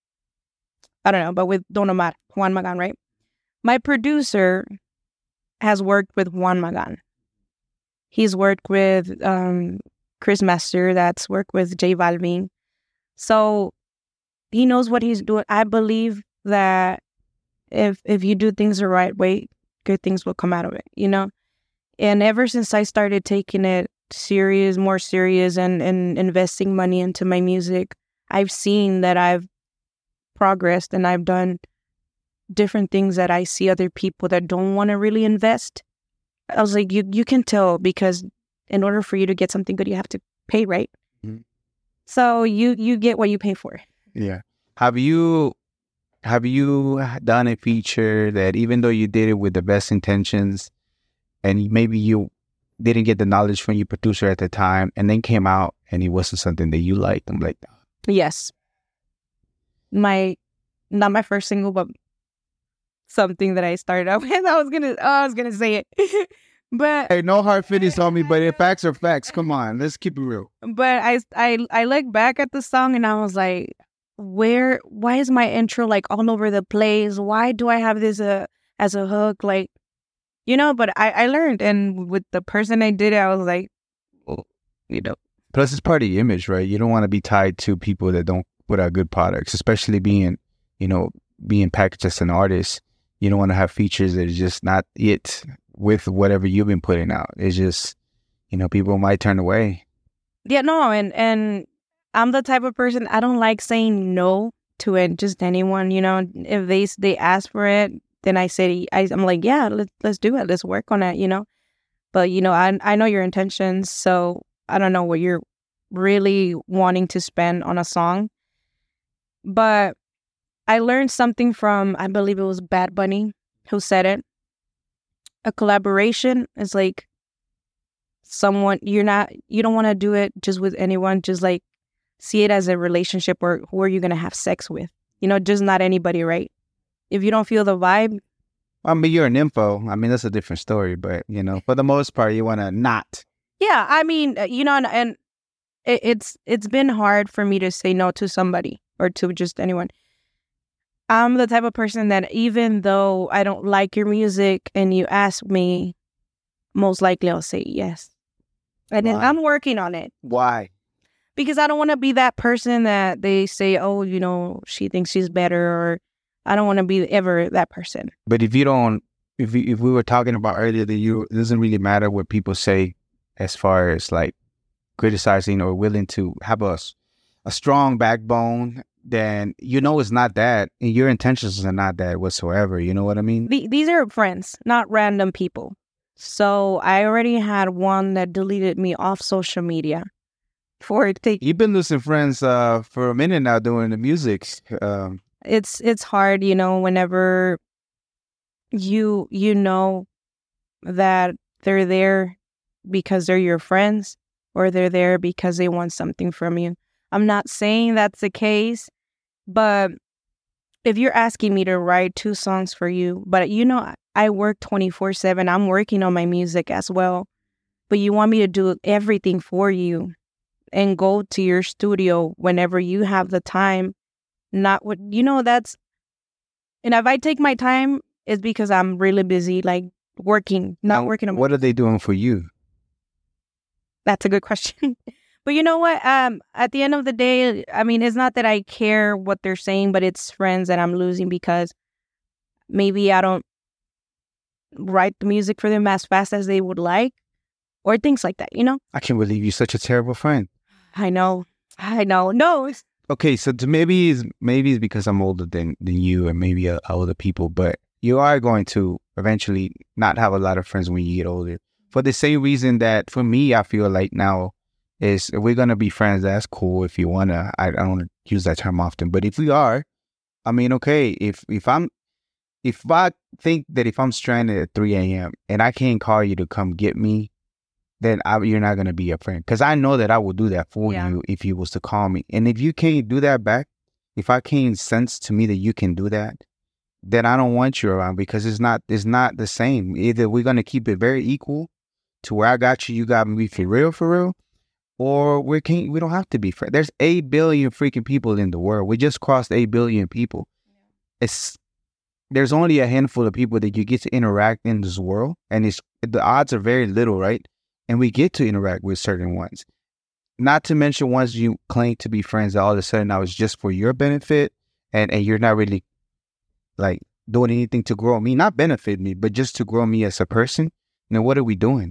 I don't know, but with Don Omar, Juan Magan, right? My producer has worked with Juan Magan. He's worked with um, Chris Master, that's worked with J Balvin. So he knows what he's doing. I believe that if if you do things the right way, good things will come out of it, you know? And ever since I started taking it serious, more serious, and, and investing money into my music, I've seen that I've progressed and I've done different things that I see other people that don't want to really invest. I was like, you you can tell, because in order for you to get something good, you have to pay, right? Mm-hmm. So you you get what you pay for. Yeah. Have you have you done a feature that, even though you did it with the best intentions, and maybe you didn't get the knowledge from your producer at the time, and then came out and it wasn't something that you liked? I'm like, yes. My not my first single, but something that I started out with. I was gonna, oh, I was gonna say it, but hey, no hard feelings on me. But if facts are facts, come on, let's keep it real. But I, I, I look back at the song and I was like, where? Why is my intro like all over the place? Why do I have this uh, as a hook? Like, you know. But I, I learned, and with the person I did it, I was like, well, you know. Plus, it's part of the image, right? You don't want to be tied to people that don't put out good products, especially being, you know, being packaged as an artist, you don't want to have features that are just not it with whatever you've been putting out. It's just, you know, people might turn away. Yeah, no, and and I'm the type of person, I don't like saying no to it, just anyone, you know. If they they ask for it, then I say, I, I'm like, yeah, let's let's do it, let's work on it, you know. But you know, I I know your intentions, so I don't know what you're really wanting to spend on a song. But I learned something from, I believe it was Bad Bunny who said it. A collaboration is like someone, you're not, you don't want to do it just with anyone, just like see it as a relationship, or who are you going to have sex with? You know, just not anybody, right? If you don't feel the vibe. I mean, you're an info. I mean, that's a different story, but, you know, for the most part, you want to not. Yeah, I mean, you know, and, and it, it's it's been hard for me to say no to somebody or to just anyone. I'm the type of person that even though I don't like your music and you ask me, most likely I'll say yes. And then I'm working on it. Why? Because I don't want to be that person that they say, oh, you know, she thinks she's better, or I don't want to be ever that person. But if you don't, if we, if we were talking about earlier that you, it doesn't really matter what people say as far as like criticizing or willing to have a, a strong backbone, then you know it's not that, and your intentions are not that whatsoever. You know what I mean? The, these are friends, not random people. So I already had one that deleted me off social media for it. Take, You've been losing friends uh, for a minute now doing the music. Um, it's it's hard, you know, whenever you you know that they're there because they're your friends, or they're there because they want something from you. I'm not saying that's the case, but if you're asking me to write two songs for you, but you know, I work twenty-four seven, I'm working on my music as well, but you want me to do everything for you and go to your studio whenever you have the time, not what, you know, that's, and if I take my time, it's because I'm really busy, like working, not now, working on. What are they doing for you? That's a good question. But you know what? Um, at the end of the day, I mean, it's not that I care what they're saying, but it's friends that I'm losing because maybe I don't write the music for them as fast as they would like, or things like that, you know? I can't believe you're such a terrible friend. I know. I know. No. It's... Okay, so to maybe it's, maybe it's because I'm older than, than you and maybe uh, older people, but you are going to eventually not have a lot of friends when you get older. For the same reason that for me, I feel like now, is if we're going to be friends, that's cool if you want to. I, I don't use that term often, but if we are, I mean, okay, if if I'm, if I think that if I'm stranded at three a.m. and I can't call you to come get me, then I, you're not going to be a friend. Because I know that I will do that for Yeah. you if you was to call me. And if you can't do that back, if I can't sense to me that you can do that, then I don't want you around, because it's not, it's not the same. Either we're going to keep it very equal to where I got you, you got me for real, for real. Or we can't. We don't have to be friends. There's eight billion freaking people in the world. We just crossed eight billion people. It's there's only a handful of people that you get to interact in this world, and it's the odds are very little, right? And we get to interact with certain ones. Not to mention ones you claim to be friends that all of a sudden now it's just for your benefit, and and you're not really like doing anything to grow me, not benefit me, but just to grow me as a person. Now, what are we doing?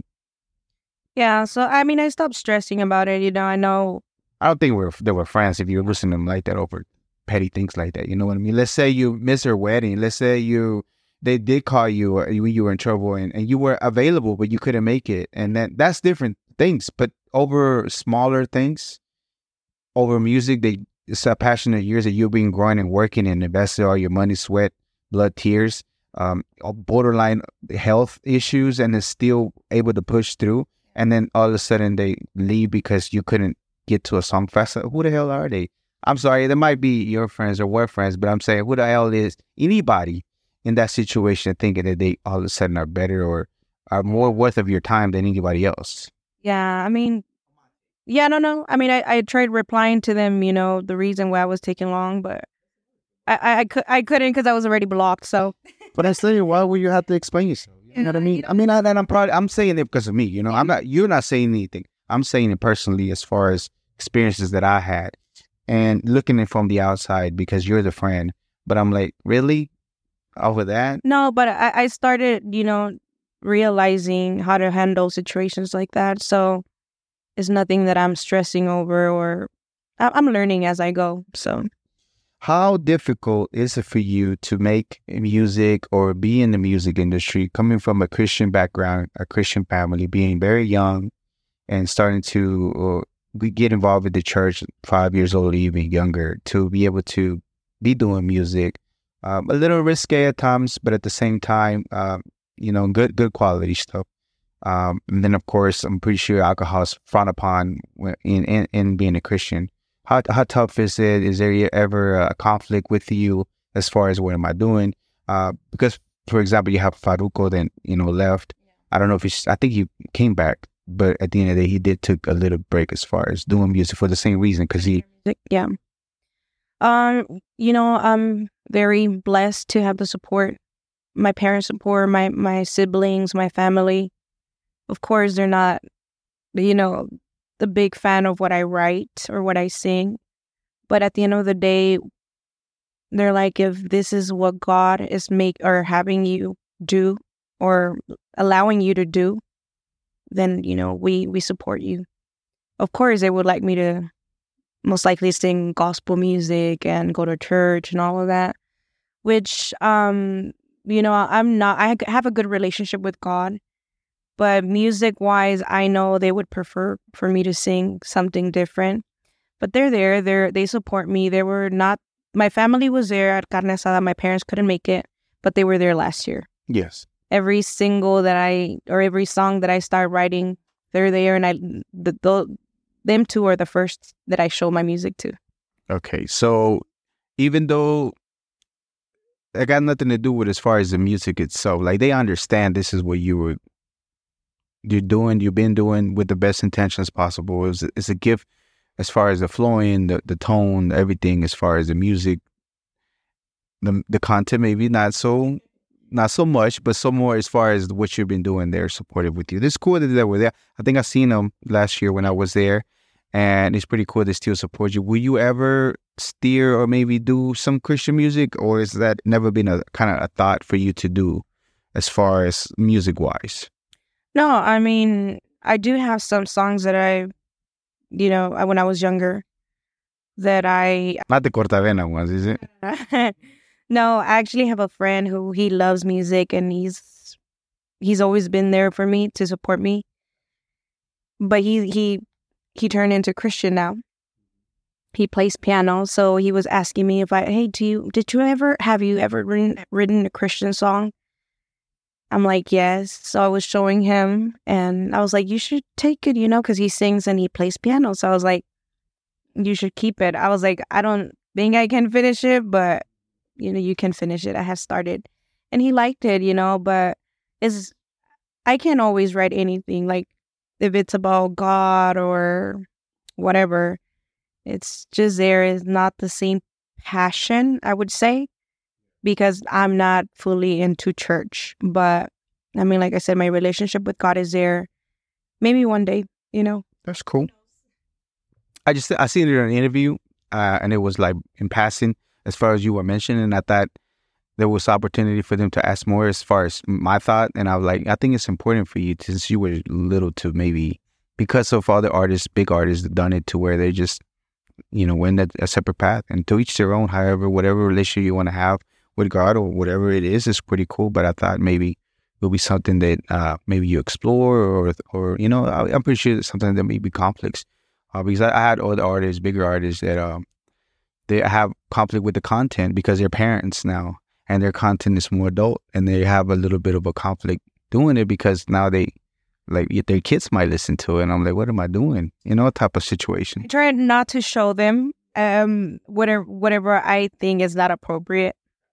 Yeah, so I mean, I stopped stressing about it. You know, I know. I don't think we're they were friends if you're listening to them like that over petty things like that. You know what I mean? Let's say you miss her wedding. Let's say you they did call you or when you were in trouble and, and you were available, but you couldn't make it. And then that's different things. But over smaller things, over music, they it's a passionate years that you've been growing and working and invested all your money, sweat, blood, tears, um, borderline health issues, and is still able to push through. And then all of a sudden they leave because you couldn't get to a song festival. Who the hell are they? I'm sorry, they might be your friends or were friends, but I'm saying, who the hell is anybody in that situation thinking that they all of a sudden are better or are more worth of your time than anybody else? Yeah, I mean, yeah, no, no. I mean, I, I tried replying to them, you know, the reason why I was taking long, but I, I, I, could, I couldn't because I was already blocked, so. But I say, why would you have to explain yourself? You know what I mean? I mean, I, and I'm probably, I'm saying it because of me, you know, I'm not, you're not saying anything. I'm saying it personally as far as experiences that I had and looking at it from the outside because you're the friend. But I'm like, really? Over that? No, but I, I started, you know, realizing how to handle situations like that. So it's nothing that I'm stressing over, or I- I'm learning as I go. So how difficult is it for you to make music or be in the music industry, coming from a Christian background, a Christian family, being very young and starting to uh, get involved with the church, five years old, even younger, to be able to be doing music? Um, a little risque at times, but at the same time, um, you know, good good quality stuff. Um, and then, of course, I'm pretty sure alcohol is frowned upon in, in, in being a Christian. How how tough is it? Is there ever a conflict with you as far as what am I doing? Uh, because, for example, you have Farruko that, you know, left. I don't know if he's, I think he came back, but at the end of the day, he did took a little break as far as doing music for the same reason, because he... Yeah. Um, you know, I'm very blessed to have the support, my parents' support, my, my siblings, my family. Of course, they're not, you know, the big fan of what I write or what I sing. But at the end of the day, they're like, if this is what God is make or having you do or allowing you to do, then, you know, we, we support you. Of course, they would like me to most likely sing gospel music and go to church and all of that, which, um, you know, I'm not, I have a good relationship with God, but music-wise, I know they would prefer for me to sing something different. But they're there. They're they support me. They were not. My family was there at Carne Asada. My parents couldn't make it, but they were there last year. Yes. Every single that I or every song that I start writing, they're there, and I the, the them two are the first that I show my music to. Okay, so even though it got nothing to do with as far as the music itself, like they understand this is what you were you're doing, you've been doing with the best intentions possible. It's, it's a gift as far as the flowing, the, the tone, everything as far as the music, the the content, maybe not so not so much, but so more as far as what you've been doing. They're supportive with you. It's cool that they were there. I think I seen them last year when I was there, and it's pretty cool they still support you. Will you ever steer or maybe do some Christian music, or is that never been a kind of a thought for you to do as far as music wise? No, I mean, I do have some songs that I, you know, I- when I was younger, that I... Not the Cortavena ones, is it? No, I actually have a friend who he loves music, and he's he's always been there for me to support me. But he he he turned into Christian now. He plays piano, so he was asking me if I, hey, do you did you ever have you ever written written a Christian song? I'm like, yes. So I was showing him, and I was like, you should take it, you know, because he sings and he plays piano. So I was like, you should keep it. I was like, I don't think I can finish it, but, you know, you can finish it. I have started. And he liked it, you know, but it's, I can't always write anything. Like, if it's about God or whatever, it's just there is not the same passion, I would say, because I'm not fully into church. But I mean, like I said, my relationship with God is there. Maybe one day, you know. That's cool. I just I seen it in an interview, uh, and it was like in passing as far as you were mentioning. And I thought there was opportunity for them to ask more as far as my thought. And I was like, I think it's important for you to, since you were little, to maybe, because of other artists, big artists, done it to where they just, you know, went a, a separate path, and to each their own. However, whatever relationship you want to have with God or whatever it is, is pretty cool. But I thought maybe it'll be something that uh, maybe you explore, or, or you know, I, I'm pretty sure it's something that may be complex. Uh, because I, I had other artists, bigger artists that um, they have conflict with the content because they're parents now, and their content is more adult, and they have a little bit of a conflict doing it because now they, like, their kids might listen to it, and I'm like, what am I doing? You know, type of situation. I try not to show them um, whatever whatever I think is not appropriate.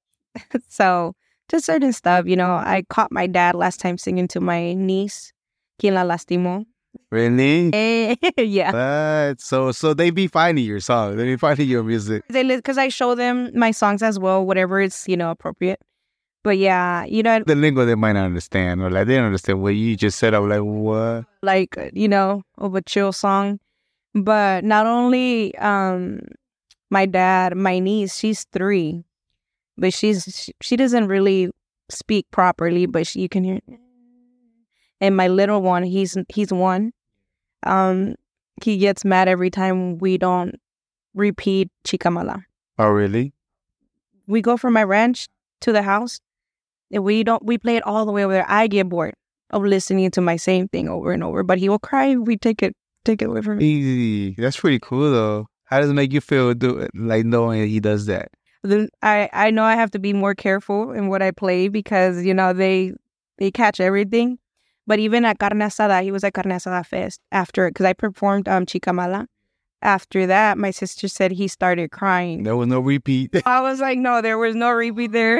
So just certain stuff, you know. I caught my dad last time singing to my niece, Quien La Lastimó. Really? Eh, yeah. But so so they be finding your song. They be finding your music. Because I show them my songs as well, whatever is, you know, appropriate. But yeah, you know, The lingo they might not understand, or like they don't understand what you just said. I'm like, what? like, you know, of a chill song. But not only um my dad, my niece, she's three. but she's she, she doesn't really speak properly, but she, you can hear. And my little one, he's he's one. Um, he gets mad every time we don't repeat Chicamala. Oh, really? We go from my ranch to the house, and we don't. We play it all the way over there. I get bored of listening to my same thing over and over, but he will cry if we take it take it away from me. Easy. That's pretty cool, though. How does it make you feel, do it, like knowing he does that? Then I I know I have to be more careful in what I play because you know they they catch everything. But even at Carne Asada, he was at Carne Asada Fest after, because I performed um, Chicamala. After that, my sister said he started crying. There was no repeat. I was like, no, there was no repeat there.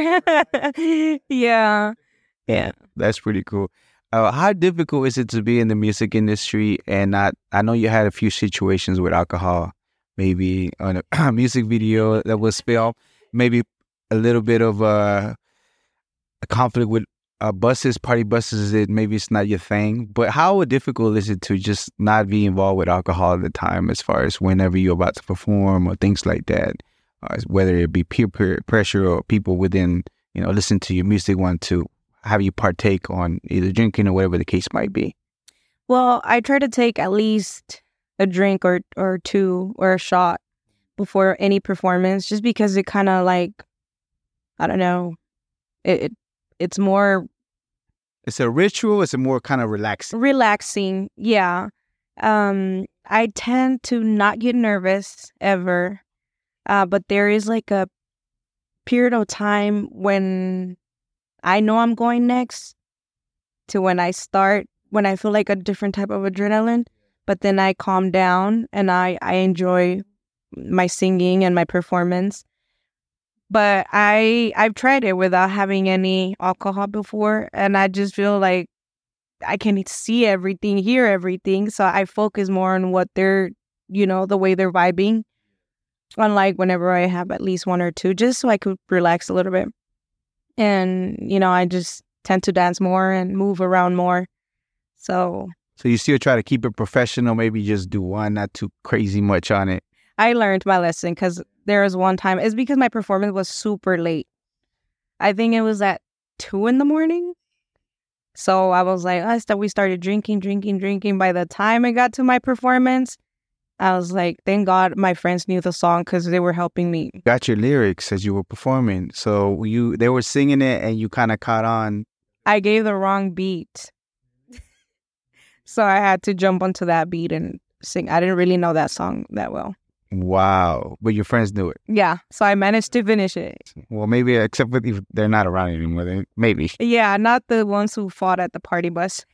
yeah. Yeah. That's pretty cool. Uh, how difficult is it to be in the music industry and not, I know you had a few situations with alcohol, maybe on a music video that was filmed, maybe a little bit of uh, a conflict with Uh, buses, party buses, it maybe it's not your thing, but how difficult is it to just not be involved with alcohol at the time as far as whenever you're about to perform or things like that, uh, whether it be peer, peer pressure or people within, you know, listen to your music want to have you partake on either drinking or whatever the case might be? Well, I try to take at least a drink or, or two or a shot before any performance just because it kind of like, I don't know, it, it it's more... It's a ritual. It's a more kind of relaxing. Relaxing, yeah. Um, I tend to not get nervous ever, uh, but there is like a period of time when I know I'm going next to when I start, when I feel like a different type of adrenaline, but then I calm down and I, I enjoy my singing and my performance. But I, I've tried it without having any alcohol before, and I just feel like I can see everything, hear everything, so I focus more on what they're, you know, the way they're vibing, unlike whenever I have at least one or two, just so I could relax a little bit. And, you know, I just tend to dance more and move around more, so... So you still try to keep it professional, maybe just do one, not too crazy much on it. I learned my lesson because there was one time, it's because my performance was super late. I think it was at two in the morning. So I was like, I st- we started drinking, drinking, drinking. By the time I got to my performance, I was like, thank God my friends knew the song because they were helping me. Got your lyrics as you were performing. So you they were singing it and you kind of caught on. I gave the wrong beat. So I had to jump onto that beat and sing. I didn't really know that song that well. Wow. But your friends knew it. Yeah. So I managed to finish it. Well, maybe, except for if they're not around anymore. They, maybe. Yeah. Not the ones who fought at the party bus.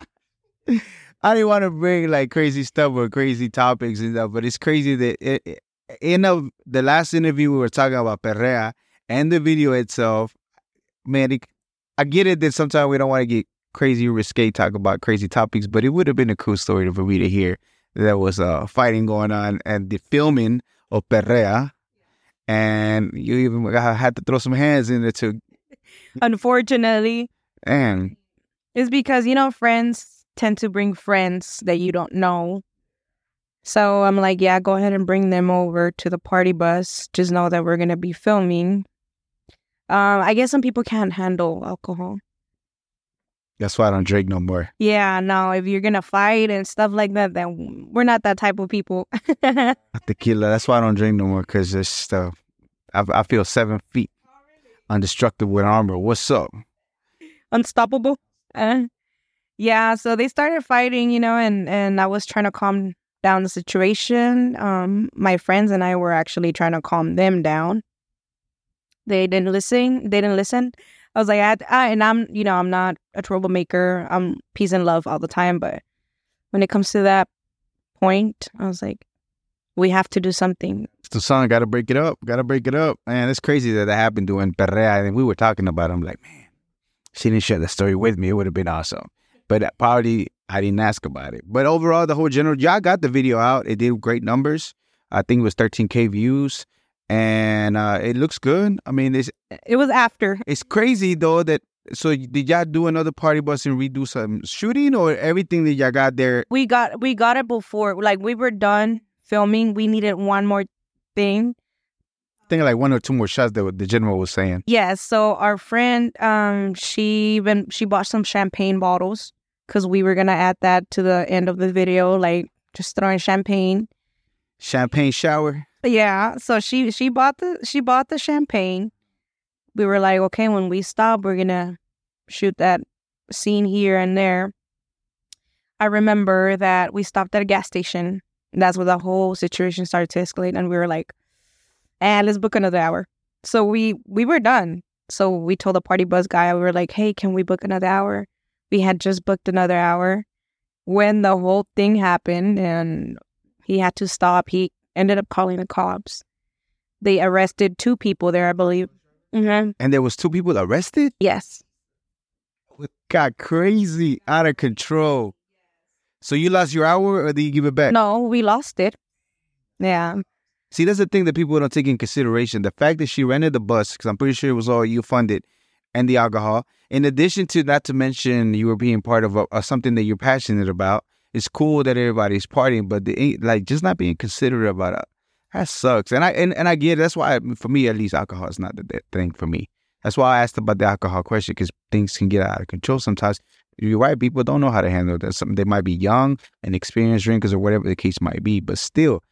I didn't want to bring like crazy stuff or crazy topics and stuff, but it's crazy that it, it, in a, the last interview we were talking about Perrea and the video itself, man, it, I get it that sometimes we don't want to get crazy or risque talk about crazy topics, but it would have been a cool story for me to hear. There was uh, fighting going on and the filming of Perrea, and you even had to throw some hands in there too. Unfortunately. And it's because, you know, friends tend to bring friends that you don't know. So I'm like, yeah, go ahead and bring them over to the party bus. Just know that we're going to be filming. Um, I guess some people can't handle alcohol. That's why I don't drink no more. Yeah, no, if you're going to fight and stuff like that, then we're not that type of people. Tequila, that's why I don't drink no more, because it's stuff. I, I feel seven feet. Undestructible with armor. What's up? Unstoppable. Uh, yeah, so they started fighting, you know, and, and I was trying to calm down the situation. Um, my friends and I were actually trying to calm them down. They didn't listen. They didn't listen. I was like, I, I, and I'm, you know, I'm not a troublemaker. I'm peace and love all the time. But when it comes to that point, I was like, we have to do something. It's the song. Got to break it up. Got to break it up. Man, it's crazy that that happened during Perrea. And we were talking about it. I'm like, man, she didn't share the story with me. It would have been awesome. But probably I didn't ask about it. But overall, the whole general, y'all got the video out. It did great numbers. I think it was thirteen K views. And uh, it looks good. I mean, it's it was after. It's crazy though that. So did y'all do another party bus and redo some shooting, or everything that y'all got there? We got we got it before. Like we were done filming. We needed one more thing think like one or two more shots that the general was saying. Yeah, so our friend, um, she even she bought some champagne bottles because we were gonna add that to the end of the video, like just throwing champagne. Champagne shower. Yeah, so she she bought the she bought the champagne. We were like, okay, when we stop, we're gonna shoot that scene here and there. I remember that we stopped at a gas station. That's where the whole situation started to escalate, and we were like, "And let's book another hour." So we we were done. So we told the party bus guy, we were like, "Hey, can we book another hour?" We had just booked another hour when the whole thing happened, and he had to stop. He ended up calling the cops. They arrested two people there, I believe. Mm-hmm. And there was two people arrested? Yes. It got crazy, out of control. So you lost your hour, or did you give it back? No, we lost it. Yeah. See, that's the thing that people don't take in consideration. The fact that she rented the bus, because I'm pretty sure it was all you funded, and the alcohol. In addition to, not to mention, you were being part of a, a, something that you're passionate about. It's cool that everybody's partying, but the, like just not being considerate about it, that sucks. And I and, and I get it. That's why, for me at least, alcohol is not the, the thing for me. That's why I asked about the alcohol question, because things can get out of control sometimes. You're right. People don't know how to handle that. Some, they might be young and experienced drinkers or whatever the case might be, but still,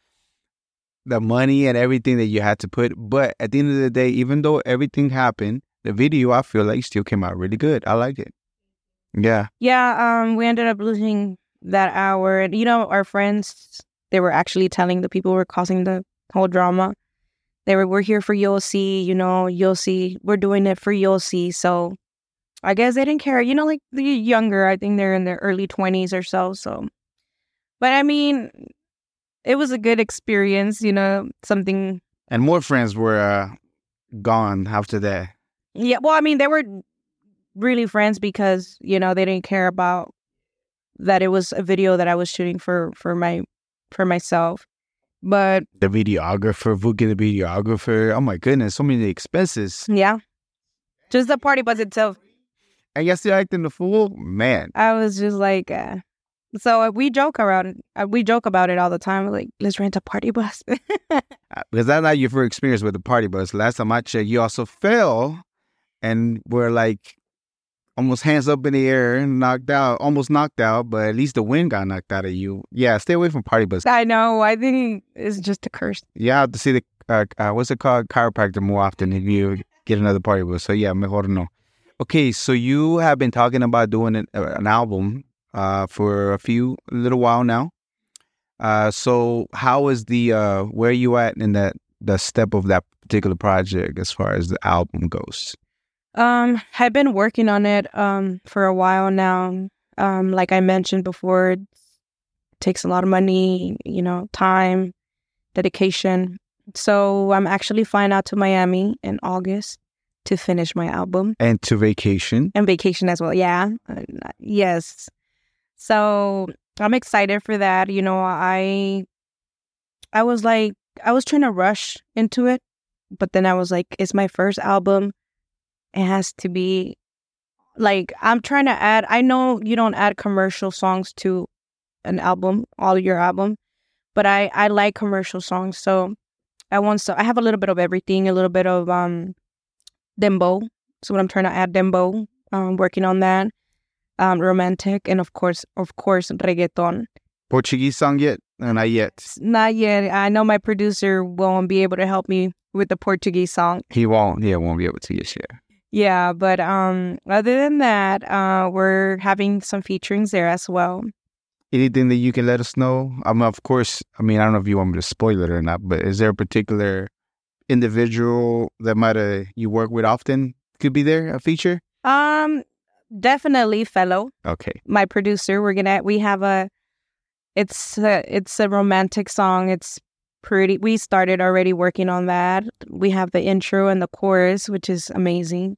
the money and everything that you had to put. But at the end of the day, even though everything happened, the video, I feel like, still came out really good. I liked it. Yeah. Yeah. Um. We ended up losing that hour, and you know, our friends, they were actually telling the people who were causing the whole drama. They were, "We're here for Yossi. You know, Yossi. We're doing it for Yossi." So I guess they didn't care. You know, like the younger, I think they're in their early twenties or so. So, but I mean, it was a good experience, you know, something. And more friends were uh, gone after that. Yeah. Well, I mean, they were really friends because, you know, they didn't care about that it was a video that I was shooting for, for my, for myself. But the videographer, Vuki, the videographer. Oh my goodness. So many expenses. Yeah. Just the party bus itself. And you're still acting the fool? Man. I was just like, uh, so uh, we joke around it. Uh, we joke about it all the time. We're like, let's rent a party bus. Because that's not your first experience with the party bus. Last time I checked, you also fell and were like almost hands up in the air and knocked out, almost knocked out, but at least the wind got knocked out of you. Yeah, stay away from party bus. I know. I think it's just a curse. You have to see the, uh, uh, what's it called, chiropractor more often if you get another party bus. So yeah, mejor no. Okay, so you have been talking about doing an, uh, an album uh, for a few, a little while now. Uh, so how is the, uh, where are you at in that, the step of that particular project as far as the album goes? Um, I've been working on it um for a while now. Um, like I mentioned before, it takes a lot of money, you know, time, dedication. So I'm actually flying out to Miami in August to finish my album. And to vacation. And vacation as well, yeah. Uh, yes. So I'm excited for that. You know, I I was like, I was trying to rush into it, but then I was like, it's my first album. It has to be, like, I'm trying to add, I know you don't add commercial songs to an album, all your album, but I, I like commercial songs. So I want, so I have a little bit of everything, a little bit of um dembow. So what I'm trying to add dembow, um, working on that, um, romantic, and of course, of course, reggaeton. Portuguese song yet? No, not yet. Not yet. I know my producer won't be able to help me with the Portuguese song. He won't. Yeah, won't be able to yet. Yeah. Yeah, but um, other than that, uh, we're having some featurings there as well. Anything that you can let us know? Um, of course, I mean, I don't know if you want me to spoil it or not, but is there a particular individual that might have you work with often could be there, a feature? Um, definitely Fellow. Okay. My producer. We're gonna we have a. It's a, it's a romantic song. It's pretty. We started already working on that. We have the intro and the chorus, which is amazing.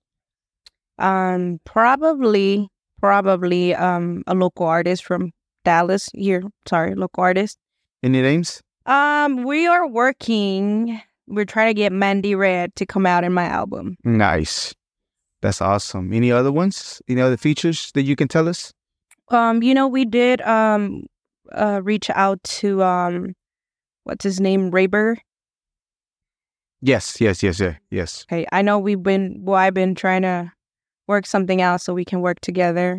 Um, probably, probably, um, a local artist from Dallas here. Sorry, local artist. Any names? Um, we are working. We're trying to get Mandy Red to come out in my album. Nice. That's awesome. Any other ones? Any other features that you can tell us? Um, you know, we did um, uh, reach out to um, what's his name, Rayber. Yes, yes, yes, yes, yes. Okay, I know we've been, well, I've been trying to work something out so we can work together.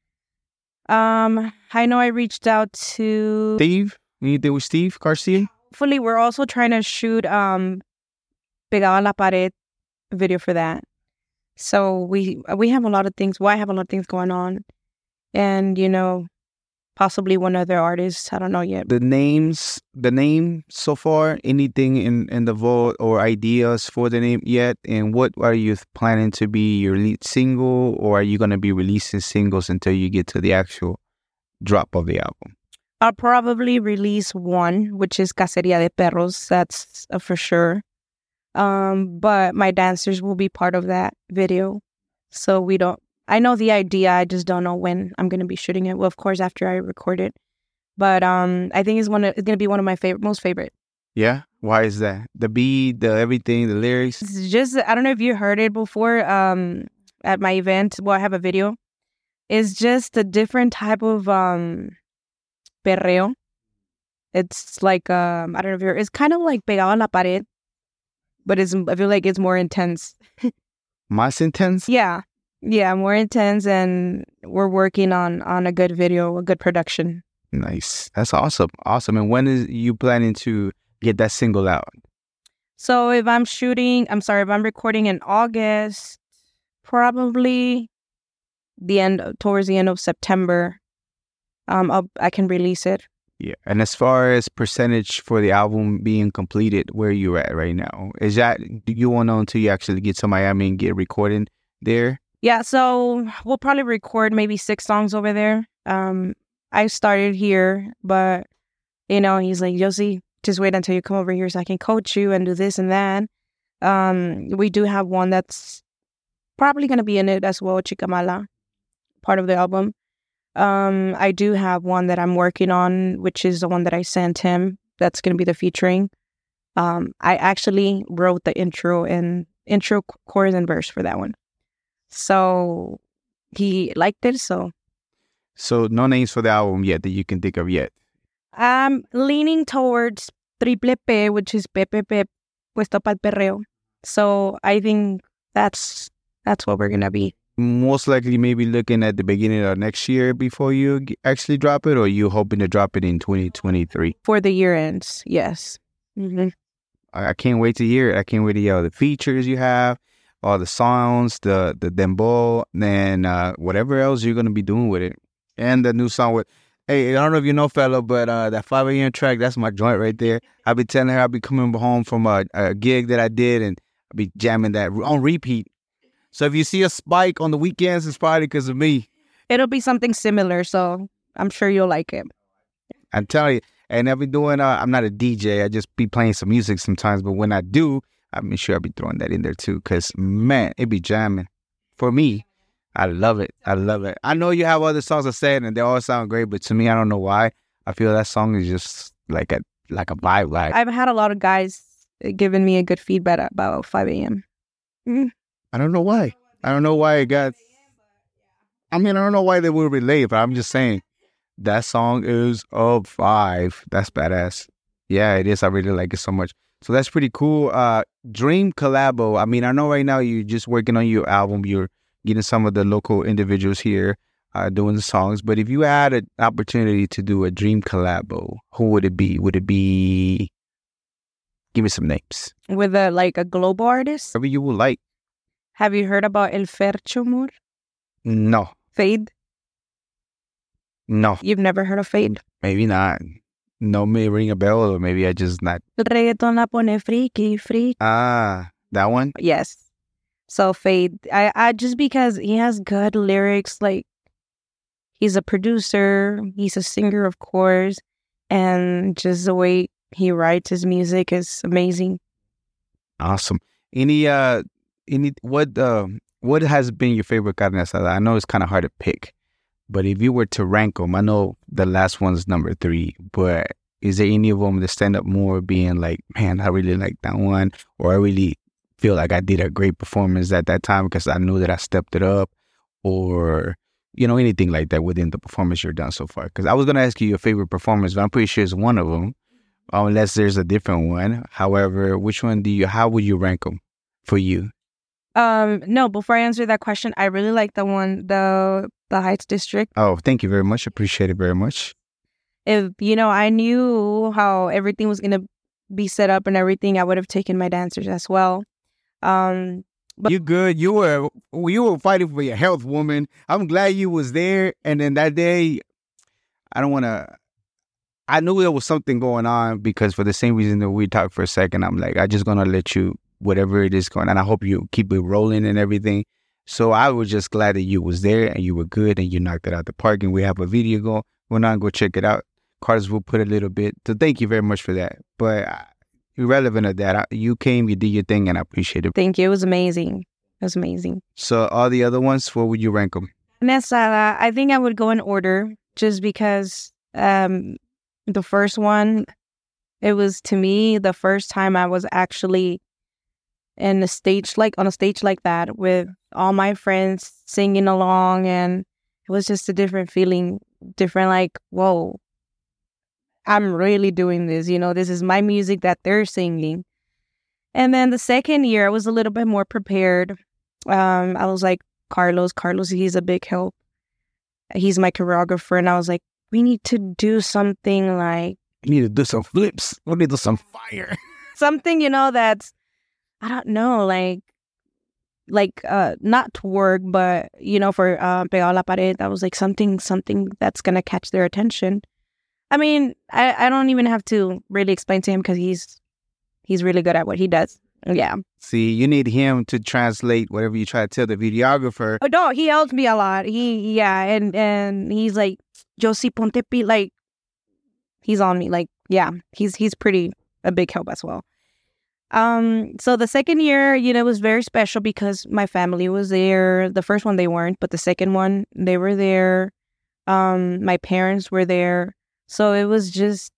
Um, I know I reached out to Steve? Anything with Steve Garcia? Hopefully, we're also trying to shoot um, Pegado a la Pared video for that. So we we have a lot of things. Well, I have a lot of things going on. And, you know, possibly one other artist. I don't know yet. The names, the name so far, anything in, in the vault or ideas for the name yet? And what are you planning to be your lead single, or are you going to be releasing singles until you get to the actual drop of the album? I'll probably release one, which is Cacería de Perros. That's uh, for sure. Um, but my dancers will be part of that video. So we don't, I know the idea. I just don't know when I'm going to be shooting it. Well, of course, after I record it. But um, I think it's one. Of, it's going to be one of my favorite, most favorite. Yeah? Why is that? The beat, the everything, the lyrics? It's just, I don't know if you heard it before um, at my event. Well, I have a video. It's just a different type of um, perreo. It's like, um, I don't know if you're, it's kind of like Pegado a la Pared. But it's, I feel like it's more intense. Más intense? Yeah. Yeah, more intense, and we're working on, on a good video, a good production. Nice. That's awesome. Awesome. And when is you planning to get that single out? So if I'm shooting, I'm sorry, if I'm recording in August, probably the end, towards the end of September, um, I'll, I can release it. Yeah. And as far as percentage for the album being completed, where you at right now? Is that, do you want to know until you actually get to Miami and get recording there? Yeah, so we'll probably record maybe six songs over there. Um, I started here, but, you know, he's like, Josie, just wait until you come over here so I can coach you and do this and that. Um, we do have one that's probably going to be in it as well, Chica Mala, part of the album. Um, I do have one that I'm working on, which is the one that I sent him. That's going to be the featuring. Um, I actually wrote the intro and intro chorus and verse for that one. So he liked it, so. So no names for the album yet that you can think of yet? I'm leaning towards Triple P, which is P P P, Puesto Pa'l Perreo. So I think that's that's what we're going to be. Most likely maybe looking at the beginning of next year before you g- actually drop it, or you hoping to drop it in twenty twenty-three? For the year ends, yes. Mm-hmm. I, I can't wait to hear it. I can't wait to hear all the features you have, all the sounds, the the dembow, and uh, whatever else you're going to be doing with it. And the new song with, hey, I don't know if you know, fella, but uh, that five a.m. track, that's my joint right there. I'll be telling her I'll be coming home from a, a gig that I did, and I'll be jamming that on repeat. So if you see a spike on the weekends, it's probably because of me. It'll be something similar, so I'm sure you'll like it. I'm telling you. And I'll be doing, uh, I'm not a D J. I just be playing some music sometimes. But when I do, I'm sure I'll be throwing that in there too. Because, man, it be jamming. For me, I love it. I love it. I know you have other songs I said, and they all sound great. But to me, I don't know why. I feel that song is just like a like a vibe. Like, I've had a lot of guys giving me a good feedback about five a.m. Mm. I don't know why. I don't know why it got... I mean, I don't know why they will relate, but I'm just saying that song is a five. That's badass. Yeah, it is. I really like it so much. So that's pretty cool. Uh, Dream Collabo. I mean, I know right now you're just working on your album. You're getting some of the local individuals here uh, doing the songs. But if you had an opportunity to do a Dream Collabo, who would it be? Would it be... Give me some names. With a like a global artist. Whatever you would like. Have you heard about El Fercho Mur? No. Fade? No. You've never heard of Fade? Maybe not. No, may ring a bell, or maybe I just not. El reggaeton la pone friki, friki. Ah, that one? Yes. So Fade, I, I just because he has good lyrics, like he's a producer, he's a singer, of course, and just the way he writes his music is amazing. Awesome. Any uh, any what uh, what has been your favorite carne asada? I know it's kind of hard to pick, but if you were to rank them, I know the last one's number three, but is there any of them that stand up more, being like, man, I really like that one, or I really feel like I did a great performance at that time because I knew that I stepped it up, or you know, anything like that within the performance you've done so far? Because I was gonna ask you your favorite performance, but I'm pretty sure it's one of them. unless there's a different one. However, which one do you? How would you rank them for you? Um, no, before I answer that question, I really like the one, the the Heights District. Oh, thank you very much. Appreciate it very much. If, you know, I knew how everything was going to be set up and everything, I would have taken my dancers as well. Um, but You good? You were you were fighting for your health, woman. I'm glad you was there. And then that day, I don't want to. I knew there was something going on because for the same reason that we talked for a second, I'm like, I just gonna let you whatever it is going on. I hope you keep it rolling and everything. So I was just glad that you was there and you were good and you knocked it out the park. And we have a video going. We're not go check it out. Carlos will put a little bit. So thank you very much for that. But uh, irrelevant of that, I, you came, you did your thing, and I appreciate it. thank you. It was amazing. It was amazing. So all the other ones, where would you rank them? Nessa, I think I would go in order just because um, the first one, it was to me the first time I was actually in a stage like on a stage like that with all my friends singing along, and it was just a different feeling, different like, whoa, I'm really doing this, you know, this is my music that they're singing. And then the second year I was a little bit more prepared. Um, I was like, Carlos, Carlos, he's a big help. He's my choreographer, and I was like, we need to do something like You need to do some flips. We need to do some fire. something, you know, that's, I don't know, like, like, uh, not twerk, but, you know, for uh, Pegado a la Pared, that was like something, something that's going to catch their attention. I mean, I, I don't even have to really explain to him because he's, he's really good at what he does. Yeah. See, you need him to translate whatever you try to tell the videographer. Oh, no, he helps me a lot. He, yeah, and, and he's like, Josie, ponte pi, like, he's on me. Like, yeah, he's, he's pretty a big help as well. Um, so the second year, you know, was very special because my family was there. The first one, they weren't, but the second one, they were there. Um, my parents were there. So it was just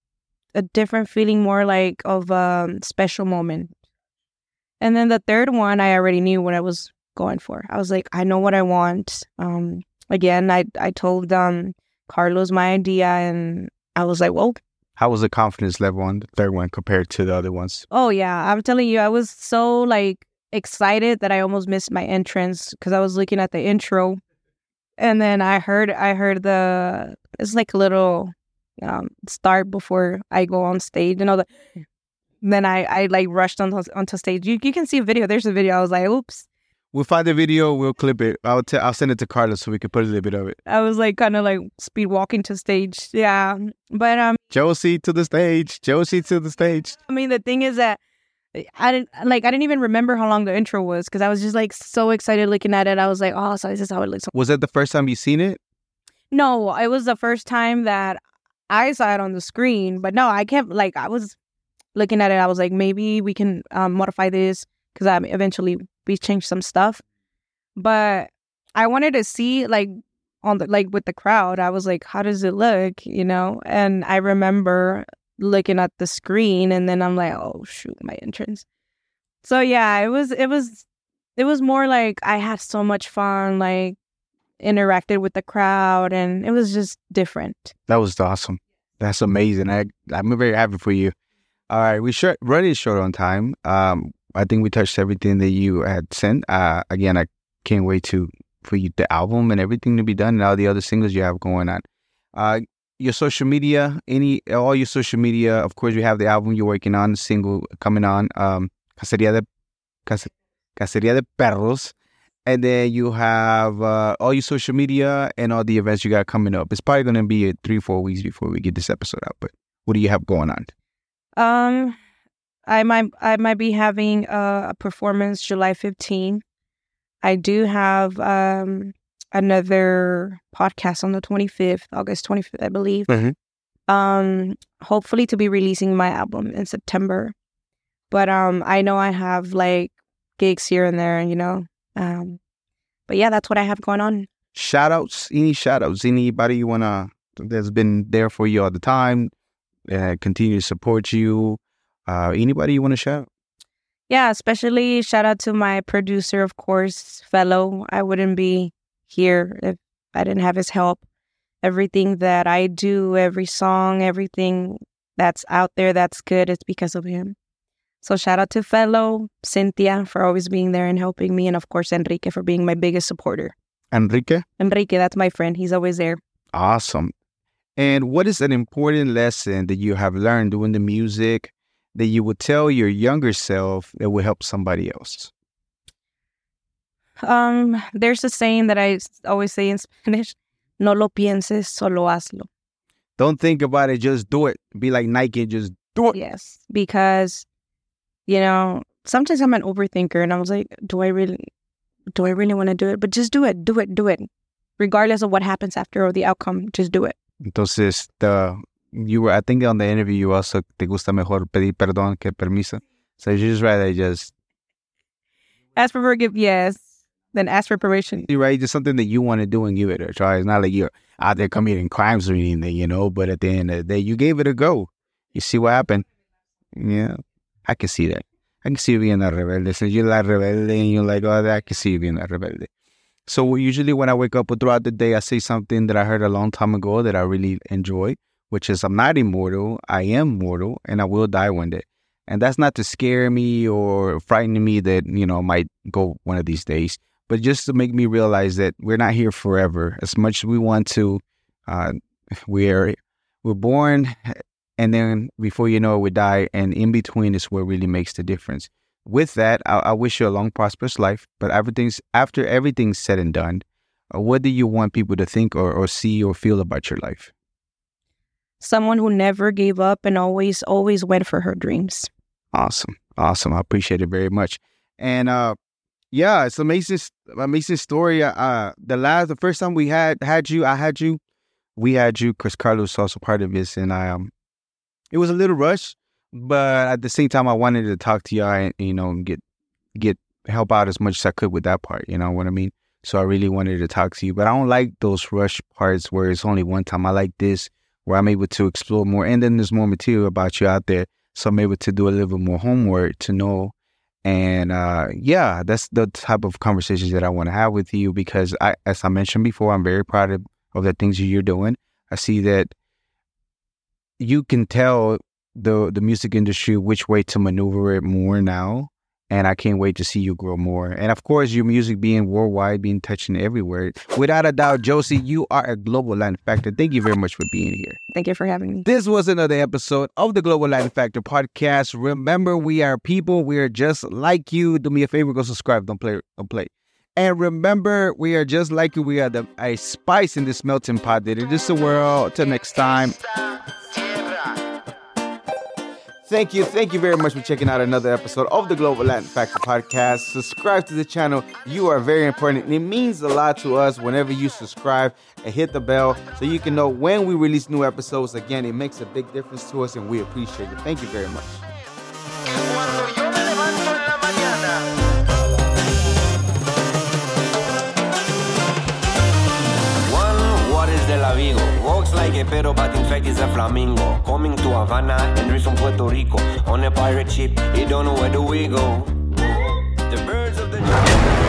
a different feeling, more like of a special moment. And then the third one, I already knew what I was going for. I was like, I know what I want. Um, again, I, I told um, Carlos my idea, and I was like, well, How was the confidence level on the third one compared to the other ones? oh, yeah. I'm telling you, I was so, like, excited that I almost missed my entrance because I was looking at the intro. And then I heard, I heard the, it's like a little um, start before I go on stage. You know, the, then I, I, like, rushed onto, onto stage. You, you can see a video. There's a video. I was like, oops. We'll find the video. We'll clip it. I'll t- I'll send it to Carlos so we can put a little bit of it. I was, like, kind of, like, speed walking to stage. Yeah. But, um, Josie to the stage. Josie to the stage. I mean, the thing is that I didn't like I didn't even remember how long the intro was because I was just like so excited looking at it. I was like, oh, so this is how it looks. Was that the first time you seen it? No, it was the first time that I saw it on the screen. But no, I kept like I was looking at it. I was like, maybe we can um, modify this because um, eventually we changed some stuff. But I wanted to see like on the like with the crowd. I was like, how does it look? You know, and I remember looking at the screen, and then I'm like, oh shoot, my entrance. So yeah, it was it was it was more like I had so much fun, like interacted with the crowd, and it was just different. That was awesome. That's amazing. I I'm very happy for you. All right, we short running short on time. Um, I think we touched everything that you had sent. Uh, again, I can't wait to for you the album and everything to be done and all the other singles you have going on. Uh. Your social media, any, all your social media. Of course, you have the album you're working on, the single coming on, um, Cacería de, Cace, Cacería de Perros. And then you have uh, all your social media and all the events you got coming up. It's probably going to be three, four weeks before we get this episode out. But what do you have going on? Um, I might, I might be having a, a performance July fifteenth. I do have, um, another podcast on the twenty-fifth, August twenty-fifth, I believe. Mm-hmm. Um, hopefully to be releasing my album in September. But um, I know I have like gigs here and there, you know. Um, but yeah, that's what I have going on. Shout outs, any shout outs, anybody you wanna that's been there for you all the time, uh, continue to support you. Uh, anybody you want to shout? Yeah, especially shout out to my producer, of course, Fellow. I wouldn't be here if I didn't have his help. Everything that I do, every song, everything that's out there that's good, it's because of him. So shout out to Fellow, Cynthia for always being there and helping me. And of course, Enrique for being my biggest supporter. Enrique? Enrique, that's my friend. He's always there. Awesome. And what is an important lesson that you have learned doing the music that you would tell your younger self that will help somebody else? Um, there's a saying that I always say in Spanish, no lo pienses, solo hazlo. Don't think about it, just do it. Be like Nike, just do it. Yes, because, you know, sometimes I'm an overthinker and I was like, do I really, do I really want to do it? But just do it, do it, do it. Regardless of what happens after or the outcome, just do it. Entonces, the, you were, I think on the interview, you also, te gusta mejor pedir perdón que permiso. So you just rather just... Ask for forgiveness, yes. Then ask for permission. You're right, just something that you want to do and give it a try. It's not like you're out there committing crimes or anything, you know, but at the end of the day, you gave it a go. You see what happened? Yeah, I can see that. I can see you being a rebelde. Since you're like rebelde and you're like, oh, I can see you being a rebelde. So usually when I wake up or throughout the day, I say something that I heard a long time ago that I really enjoy, which is I'm not immortal, I am mortal, and I will die one day. And that's not to scare me or frighten me that, you know, might go one of these days, but just to make me realize that we're not here forever. As much as we want to, uh, we're we're born, and then before you know it, we die, and in between is what really makes the difference. With that, I, I wish you a long, prosperous life. But everything's after everything's said and done, uh, what do you want people to think or, or see or feel about your life? Someone who never gave up and always, always went for her dreams. Awesome, awesome. I appreciate it very much. And uh, yeah, it's amazing, amazing story. Uh, the last, the first time we had had you, I had you, we had you. Chris Carlos was also part of this, and I um, it was a little rush. But at the same time, I wanted to talk to you and, you know, get get help out as much as I could with that part. You know what I mean? So I really wanted to talk to you. But I don't like those rush parts where it's only one time. I like this where I'm able to explore more. And then there's more material about you out there. So I'm able to do a little bit more homework to know. And uh, yeah, that's the type of conversations that I want to have with you because, I, as I mentioned before, I'm very proud of, of the things that you're doing. I see that you can tell the the music industry which way to maneuver it more now, and I can't wait to see you grow more. And of course, your music being worldwide, being touching everywhere. Without a doubt, Josie, you are a global Latin Factor. Thank you very much for being here. Thank you for having me. This was another episode of the Global Latin Factor podcast. Remember, we are people. We are just like you. Do me a favor, go subscribe. Don't play. Don't play. And remember, we are just like you. We are the a spice in this melting pot that it is the world. Till next time. Thank you. Thank you very much for checking out another episode of the Global Latin Factor podcast. Subscribe to the channel. You are very important. And it means a lot to us whenever you subscribe and hit the bell so you can know when we release new episodes. Again, it makes a big difference to us and we appreciate it. Thank you very much. Walks like a pedo, but in fact he's a flamingo. Coming to Havana, Henry from Puerto Rico. On a pirate ship, he don't know where do we go. The birds of the jungle.